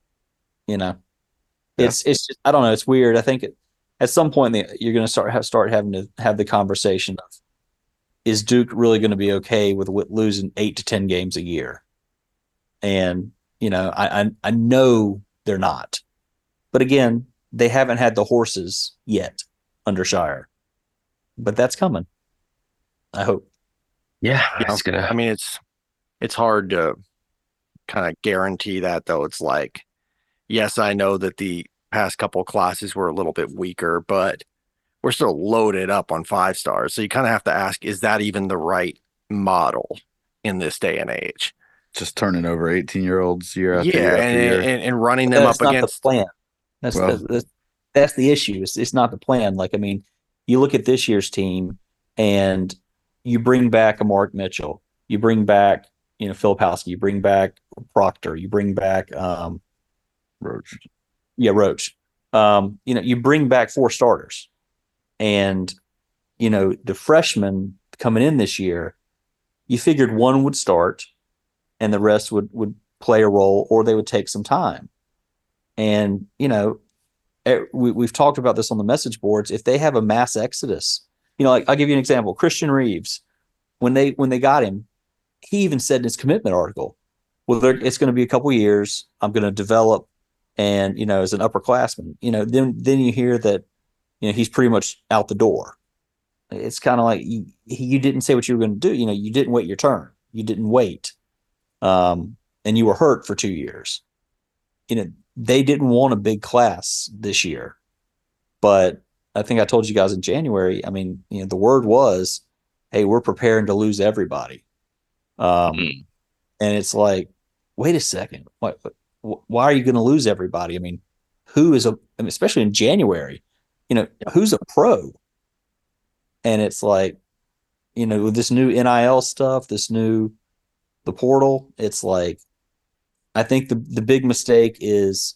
S9: it's just, I don't know. It's weird. I think at some point you're going to start having to have the conversation of, is Duke really going to be okay with losing 8 to 10 games a year? And I know they're not. But again, they haven't had the horses yet under Shire. But that's coming, I hope.
S6: Yeah,
S7: I mean, it's hard to kind of guarantee that, though. It's like, yes, I know that the past couple classes were a little bit weaker, but we're still loaded up on 5 stars. So you kind of have to ask, is that even the right model in this day and age?
S8: Just turning over 18-year-olds year after year after year.
S7: And running them up against
S9: the plan. That's the issue. It's not the plan. Like, I mean, you look at this year's team and you bring back a Mark Mitchell, you bring back, Filipowski, you bring back Proctor, you bring back
S8: Roach.
S9: Yeah, Roach. You bring back 4 starters. And, the freshmen coming in this year, you figured one would start and the rest would play a role, or they would take some time. And, we've talked about this on the message boards. If they have a mass exodus, like I'll give you an example. Christian Reeves, when they got him, he even said in his commitment article, well, it's going to be a couple years. I'm going to develop, and as an upperclassman, then you hear that, he's pretty much out the door. It's kind of like you didn't say what you were going to do. You didn't wait your turn. You didn't wait, and you were hurt for 2 years. They didn't want a big class this year, but I think I told you guys in January, I mean, the word was, hey, we're preparing to lose everybody. And it's like, wait a second, why are you going to lose everybody? I mean, especially in January, who's a pro? And it's like, with this new NIL stuff, the portal, it's like, I think the big mistake is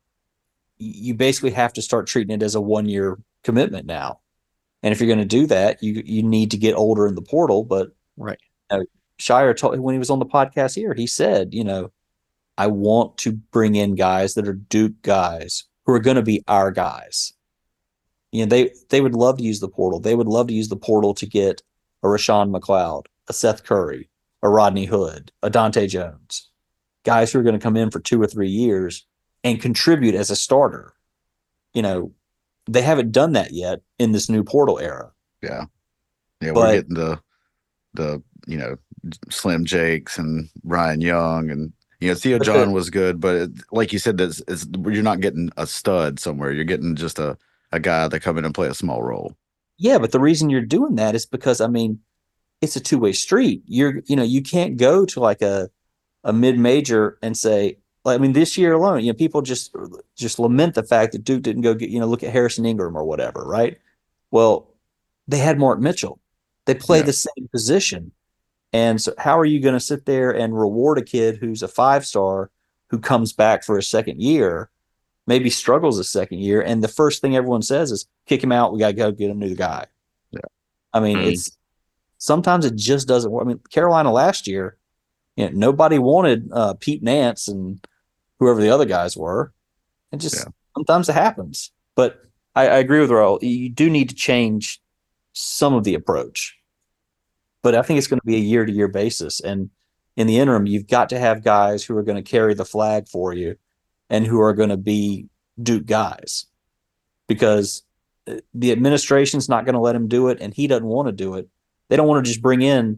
S9: you basically have to start treating it as a 1-year commitment now. And if you're going to do that, you need to get older in the portal. But
S7: right,
S9: Shire told, when he was on the podcast here, he said, I want to bring in guys that are Duke guys who are going to be our guys. They would love to use the portal. They would love to use the portal to get a Rashawn McLeod, a Seth Curry, a Rodney Hood, a Dante Jones. Guys who are going to come in for 2 or 3 years and contribute as a starter. They haven't done that yet in this new portal era.
S8: Yeah. Yeah, we're getting the Slim Jakes and Ryan Young, and Theo John was good, but like you said, you're not getting a stud somewhere. You're getting just a guy that come in and play a small role.
S9: Yeah, but the reason you're doing that is because, I mean, it's a two-way street. You can't go to like a mid-major and say, I mean, this year alone, people just lament the fact that Duke didn't go get, look at Harrison Ingram or whatever, right? Well, they had Mark Mitchell. They play the same position. And so how are you going to sit there and reward a kid who's a 5-star who comes back for a second year, maybe struggles a second year, and the first thing everyone says is, kick him out, we got to go get a new guy.
S8: Yeah.
S9: I mean, sometimes it just doesn't work. I mean, Carolina last year, nobody wanted Pete Nance and whoever the other guys were. It just sometimes it happens. But I agree with Raul. You do need to change some of the approach. But I think it's going to be a year-to-year basis. And in the interim, you've got to have guys who are going to carry the flag for you and who are going to be Duke guys. Because the administration's not going to let him do it, and he doesn't want to do it. They don't want to just bring in,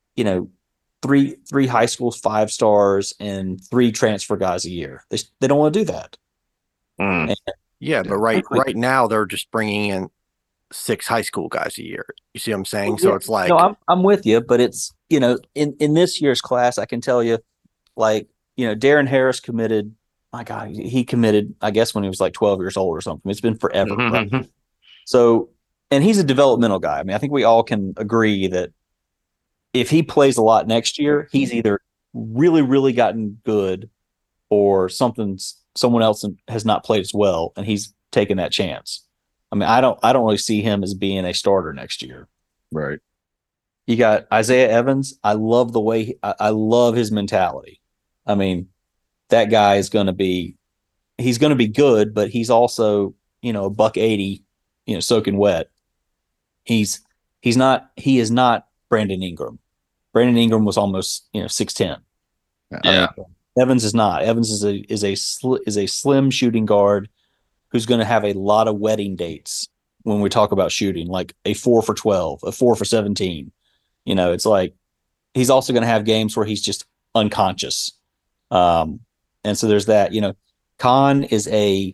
S9: three high schools 5-stars and 3 transfer guys a year. They don't want to do that.
S6: Mm.
S7: Yeah, but right now they're just bringing in 6 high school guys a year. You see what I'm saying? So it's like,
S9: no, I'm with you, but it's, in this year's class, I can tell you, like, Darren Harris committed. My God, he committed, I guess, when he was like 12 years old or something. It's been forever, right? So, and he's a developmental guy. I mean, I think we all can agree that if he plays a lot next year, he's either really, really gotten good, or someone else has not played as well, and he's taken that chance. I mean, I don't really see him as being a starter next year.
S8: Right.
S9: You got Isaiah Evans. I love the way I love his mentality. I mean, that guy is going to be good, but he's also, $180, soaking wet. He is not Brandon Ingram. Brandon Ingram was almost, 6'10".
S6: Yeah.
S9: Evans is not. Evans is a slim shooting guard who's going to have a lot of wedding dates when we talk about shooting, like a 4 for 12, a 4 for 17. It's like he's also going to have games where he's just unconscious. And so there's that. Khan he's a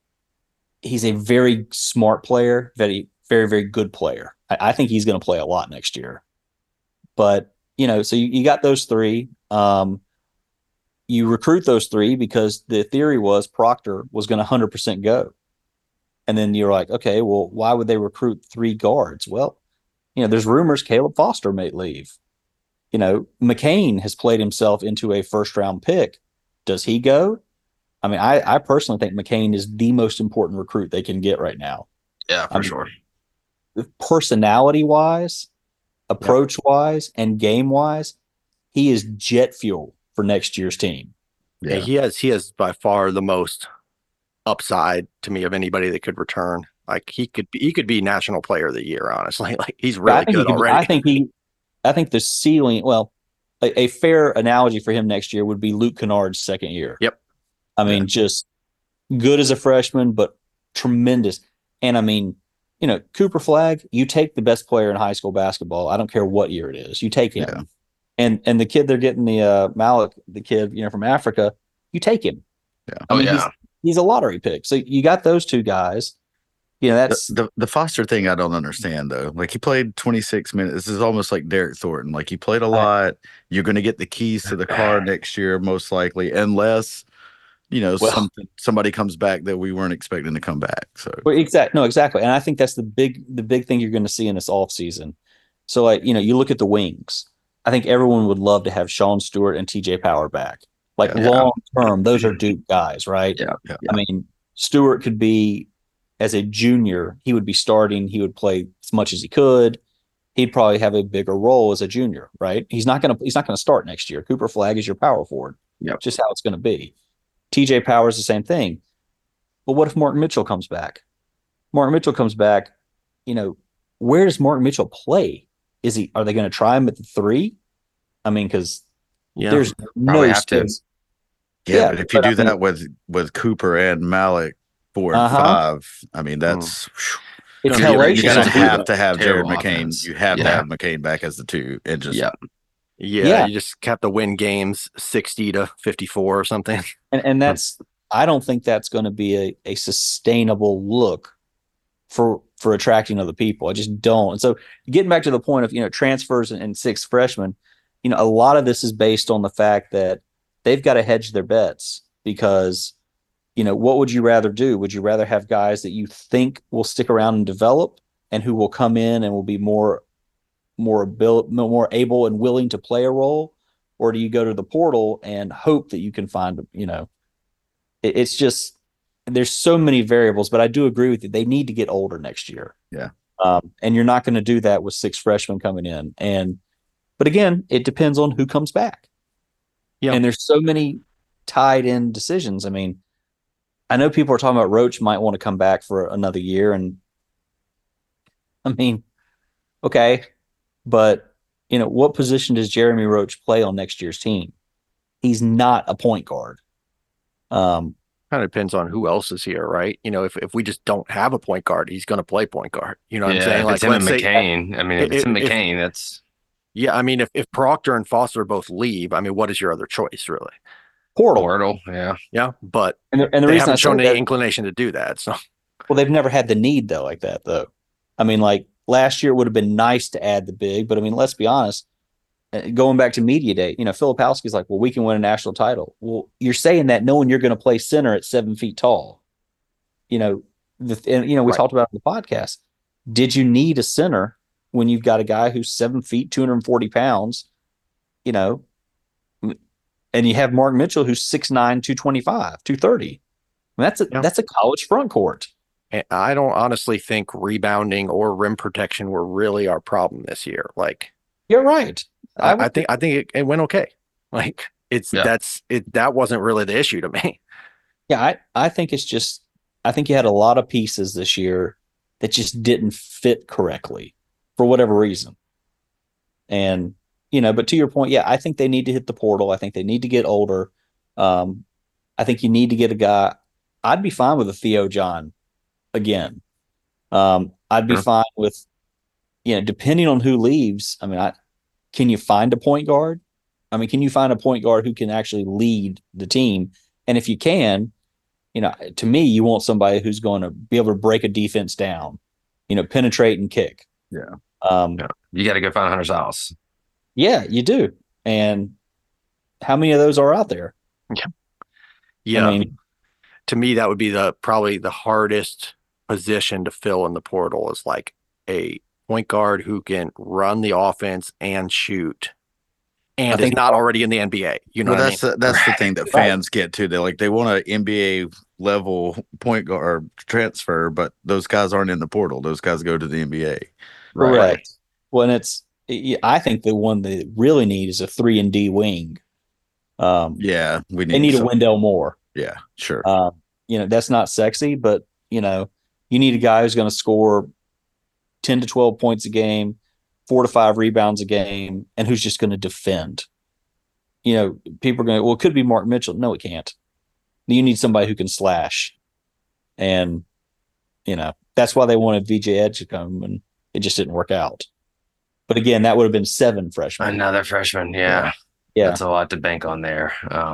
S9: very smart player, very, very, very good player. I think he's going to play a lot next year. But, so you got those 3. You recruit those 3 because the theory was Proctor was going to 100% go. And then you're like, okay, well, why would they recruit 3 guards? Well, there's rumors Caleb Foster may leave. McCain has played himself into a first-round pick. Does he go? I mean, I personally think McCain is the most important recruit they can get right now.
S6: Yeah, for sure.
S9: Personality-wise, approach-wise, and game-wise, he is jet fuel for next year's team.
S7: Yeah, he has by far the most upside to me of anybody that could return. Like he could be national player of the year, honestly. Like he's really good already.
S9: I think the ceiling, well, a fair analogy for him next year would be Luke Kennard's second year.
S7: Yep.
S9: I mean, just good as a freshman, but tremendous. And I mean, Cooper Flagg, you take the best player in high school basketball. I don't care what year it is. You take him. Yeah. And the kid they're getting, the Malik, the kid, from Africa, you take him.
S8: Yeah.
S9: He's a lottery pick. So you got those 2 guys. That's
S8: the Foster thing I don't understand, though. Like, he played 26 minutes. This is almost like Derek Thornton. Like, he played a lot. You're going to get the keys to the car next year, most likely, unless, somebody comes back that we weren't expecting to come back. So
S9: exactly. And I think that's the big thing you're going to see in this offseason. So, like, you look at the wings. I think everyone would love to have Sean Stewart and TJ Power back. Like, long term, those are Duke guys, right?
S6: Yeah.
S9: I mean, Stewart could be, as a junior, he would be starting. He would play as much as he could. He'd probably have a bigger role as a junior, right? He's not gonna start next year. Cooper Flagg is your power forward.
S6: Yeah,
S9: just how it's going to be. TJ Power is the same thing. But what if Martin Mitchell comes back? Martin Mitchell comes back. Where does Martin Mitchell play? Are they going to try him at the 3? I mean, because there's no space.
S8: Yeah, but if you do that with Cooper and Malik 4 and 5, I mean, that's
S9: it's
S8: you're going to have to have Jared McCain.
S6: Offense.
S8: You have to have McCain back as the 2, and just
S7: you just have to win games 60-54 or something.
S9: And that's I don't think that's going to be a sustainable look for attracting other people. I just don't. And so getting back to the point of transfers and 6 freshmen, a lot of this is based on the fact that they've got to hedge their bets because, what would you rather do? Would you rather have guys that you think will stick around and develop and who will come in and will be more able and willing to play a role? Or do you go to the portal and hope that you can find, it's just, there's so many variables, but I do agree with you. They need to get older next year.
S8: Yeah.
S9: And you're not going to do that with 6 freshmen coming in. But again, it depends on who comes back. Yeah. And there's so many tied in decisions. I mean, I know people are talking about Roach might want to come back for another year. And I mean, okay, but what position does Jeremy Roach play on next year's team? He's not a point guard.
S7: Kind of depends on who else is here, right? If we just don't have a point guard, he's going to play point guard. You know what I'm saying?
S6: Like, it's him and McCain. I mean, if it's him and McCain, that's...
S7: Yeah, I mean, if Proctor and Foster both leave, I mean, what is your other choice, really?
S9: portal.
S6: Yeah.
S7: But
S9: and the
S7: they
S9: reason
S7: haven't
S9: I
S7: shown
S9: say
S7: any
S9: that,
S7: inclination to do that. So,
S9: well, they've never had the need though, like that though. I mean, like last year it would have been nice to add the big, but I mean, let's be honest. Going back to media day, Filipowski's like, well, we can win a national title. Well, you're saying that knowing you're going to play center at 7 feet tall. We talked about it on the podcast. Did you need a center when you've got a guy who's 7 feet, 240 pounds, and you have Mark Mitchell who's 6'9", 225, 230. That's a college front court.
S7: And I don't honestly think rebounding or rim protection were really our problem this year. Like,
S9: you're right.
S7: I think it went okay. Like that wasn't really the issue to me.
S9: Yeah, I think it's just I think you had a lot of pieces this year that just didn't fit correctly for whatever reason. And but to your point, yeah, I think they need to hit the portal. I think they need to get older. I think you need to get a guy. I'd be fine with a Theo John again. I'd be fine with depending on who leaves. I mean, can you find a point guard? I mean, can you find a point guard who can actually lead the team? And if you can, to me, you want somebody who's going to be able to break a defense down, penetrate and kick.
S6: Yeah. You got to go find Hunter Styles.
S9: Yeah, you do. And how many of those are out there?
S7: Yeah.
S9: I mean,
S7: to me, that would be probably the hardest position to fill in the portal is like a point guard who can run the offense and shoot, and is not already in the NBA.
S8: That's the thing that fans get to. They want an NBA level point guard transfer, but those guys aren't in the portal. Those guys go to the NBA.
S9: Correct. When I think the one they really need is a 3-and-D wing.
S8: They
S9: need a Wendell Moore.
S8: Yeah, sure.
S9: That's not sexy, but you need a guy who's going to score 10 to 12 points a game, 4 to 5 rebounds a game, and who's just going to defend. People are going, well, it could be Mark Mitchell. No, it can't. You need somebody who can slash. And, that's why they wanted VJ Edge to come, and it just didn't work out. But again, that would have been 7 freshmen.
S6: Another freshman. Yeah. That's a lot to bank on there.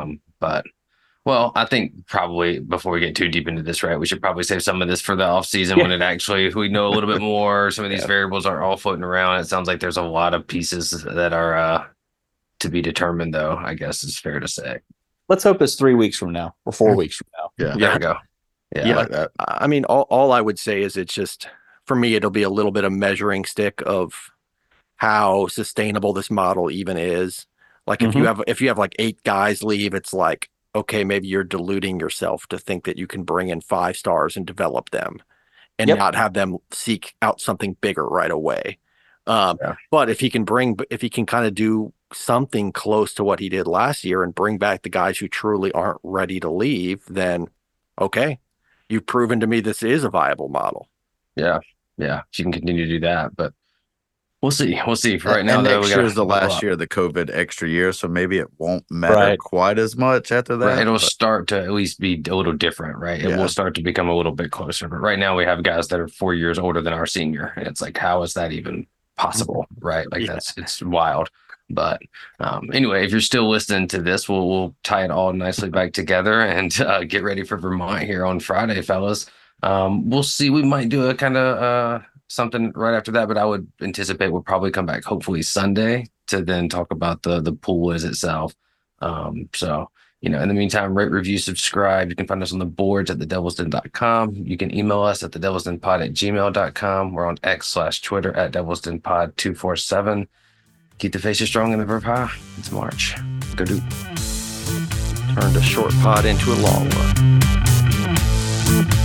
S6: Well, I think probably before we get too deep into this, right, we should probably save some of this for the offseason when if we know a little bit more. Some of these variables are all floating around. It sounds like there's a lot of pieces that are to be determined, though, I guess is fair to say.
S9: Let's hope it's 3 weeks from now or 4 weeks from now.
S8: Yeah.
S6: There we go. Yeah.
S7: I like that. I mean, all I would say is it's just, for me, it'll be a little bit of measuring stick of how sustainable this model even is. Like if you have like 8 guys leave, it's like, okay, maybe you're deluding yourself to think that you can bring in 5 stars and develop them and not have them seek out something bigger right away. But if he can kind of do something close to what he did last year and bring back the guys who truly aren't ready to leave, then okay, you've proven to me this is a viable model.
S6: Yeah. She can continue to do that, but we'll see. For right now,
S8: next year is the last year of the COVID extra year, so maybe it won't matter quite as much after that.
S6: Right. It'll start to at least be a little different, right? It will start to become a little bit closer. But right now, we have guys that are 4 years older than our senior, and it's like, how is that even possible, right? Like it's wild. But anyway, if you're still listening to this, we'll tie it all nicely back together and get ready for Vermont here on Friday, fellas. We'll see. We might do a kind of something right after that, but I would anticipate we'll probably come back hopefully Sunday to then talk about the pool as itself. So, in the meantime, rate, review, subscribe. You can find us on the boards at thedevilsden.com. You can email us at thedevilsdenpod@gmail.com. We're on X/Twitter at devilsdenpod247. Keep the faces strong in the verb high. It's March. Go do.
S7: Turned a short pod into a long one.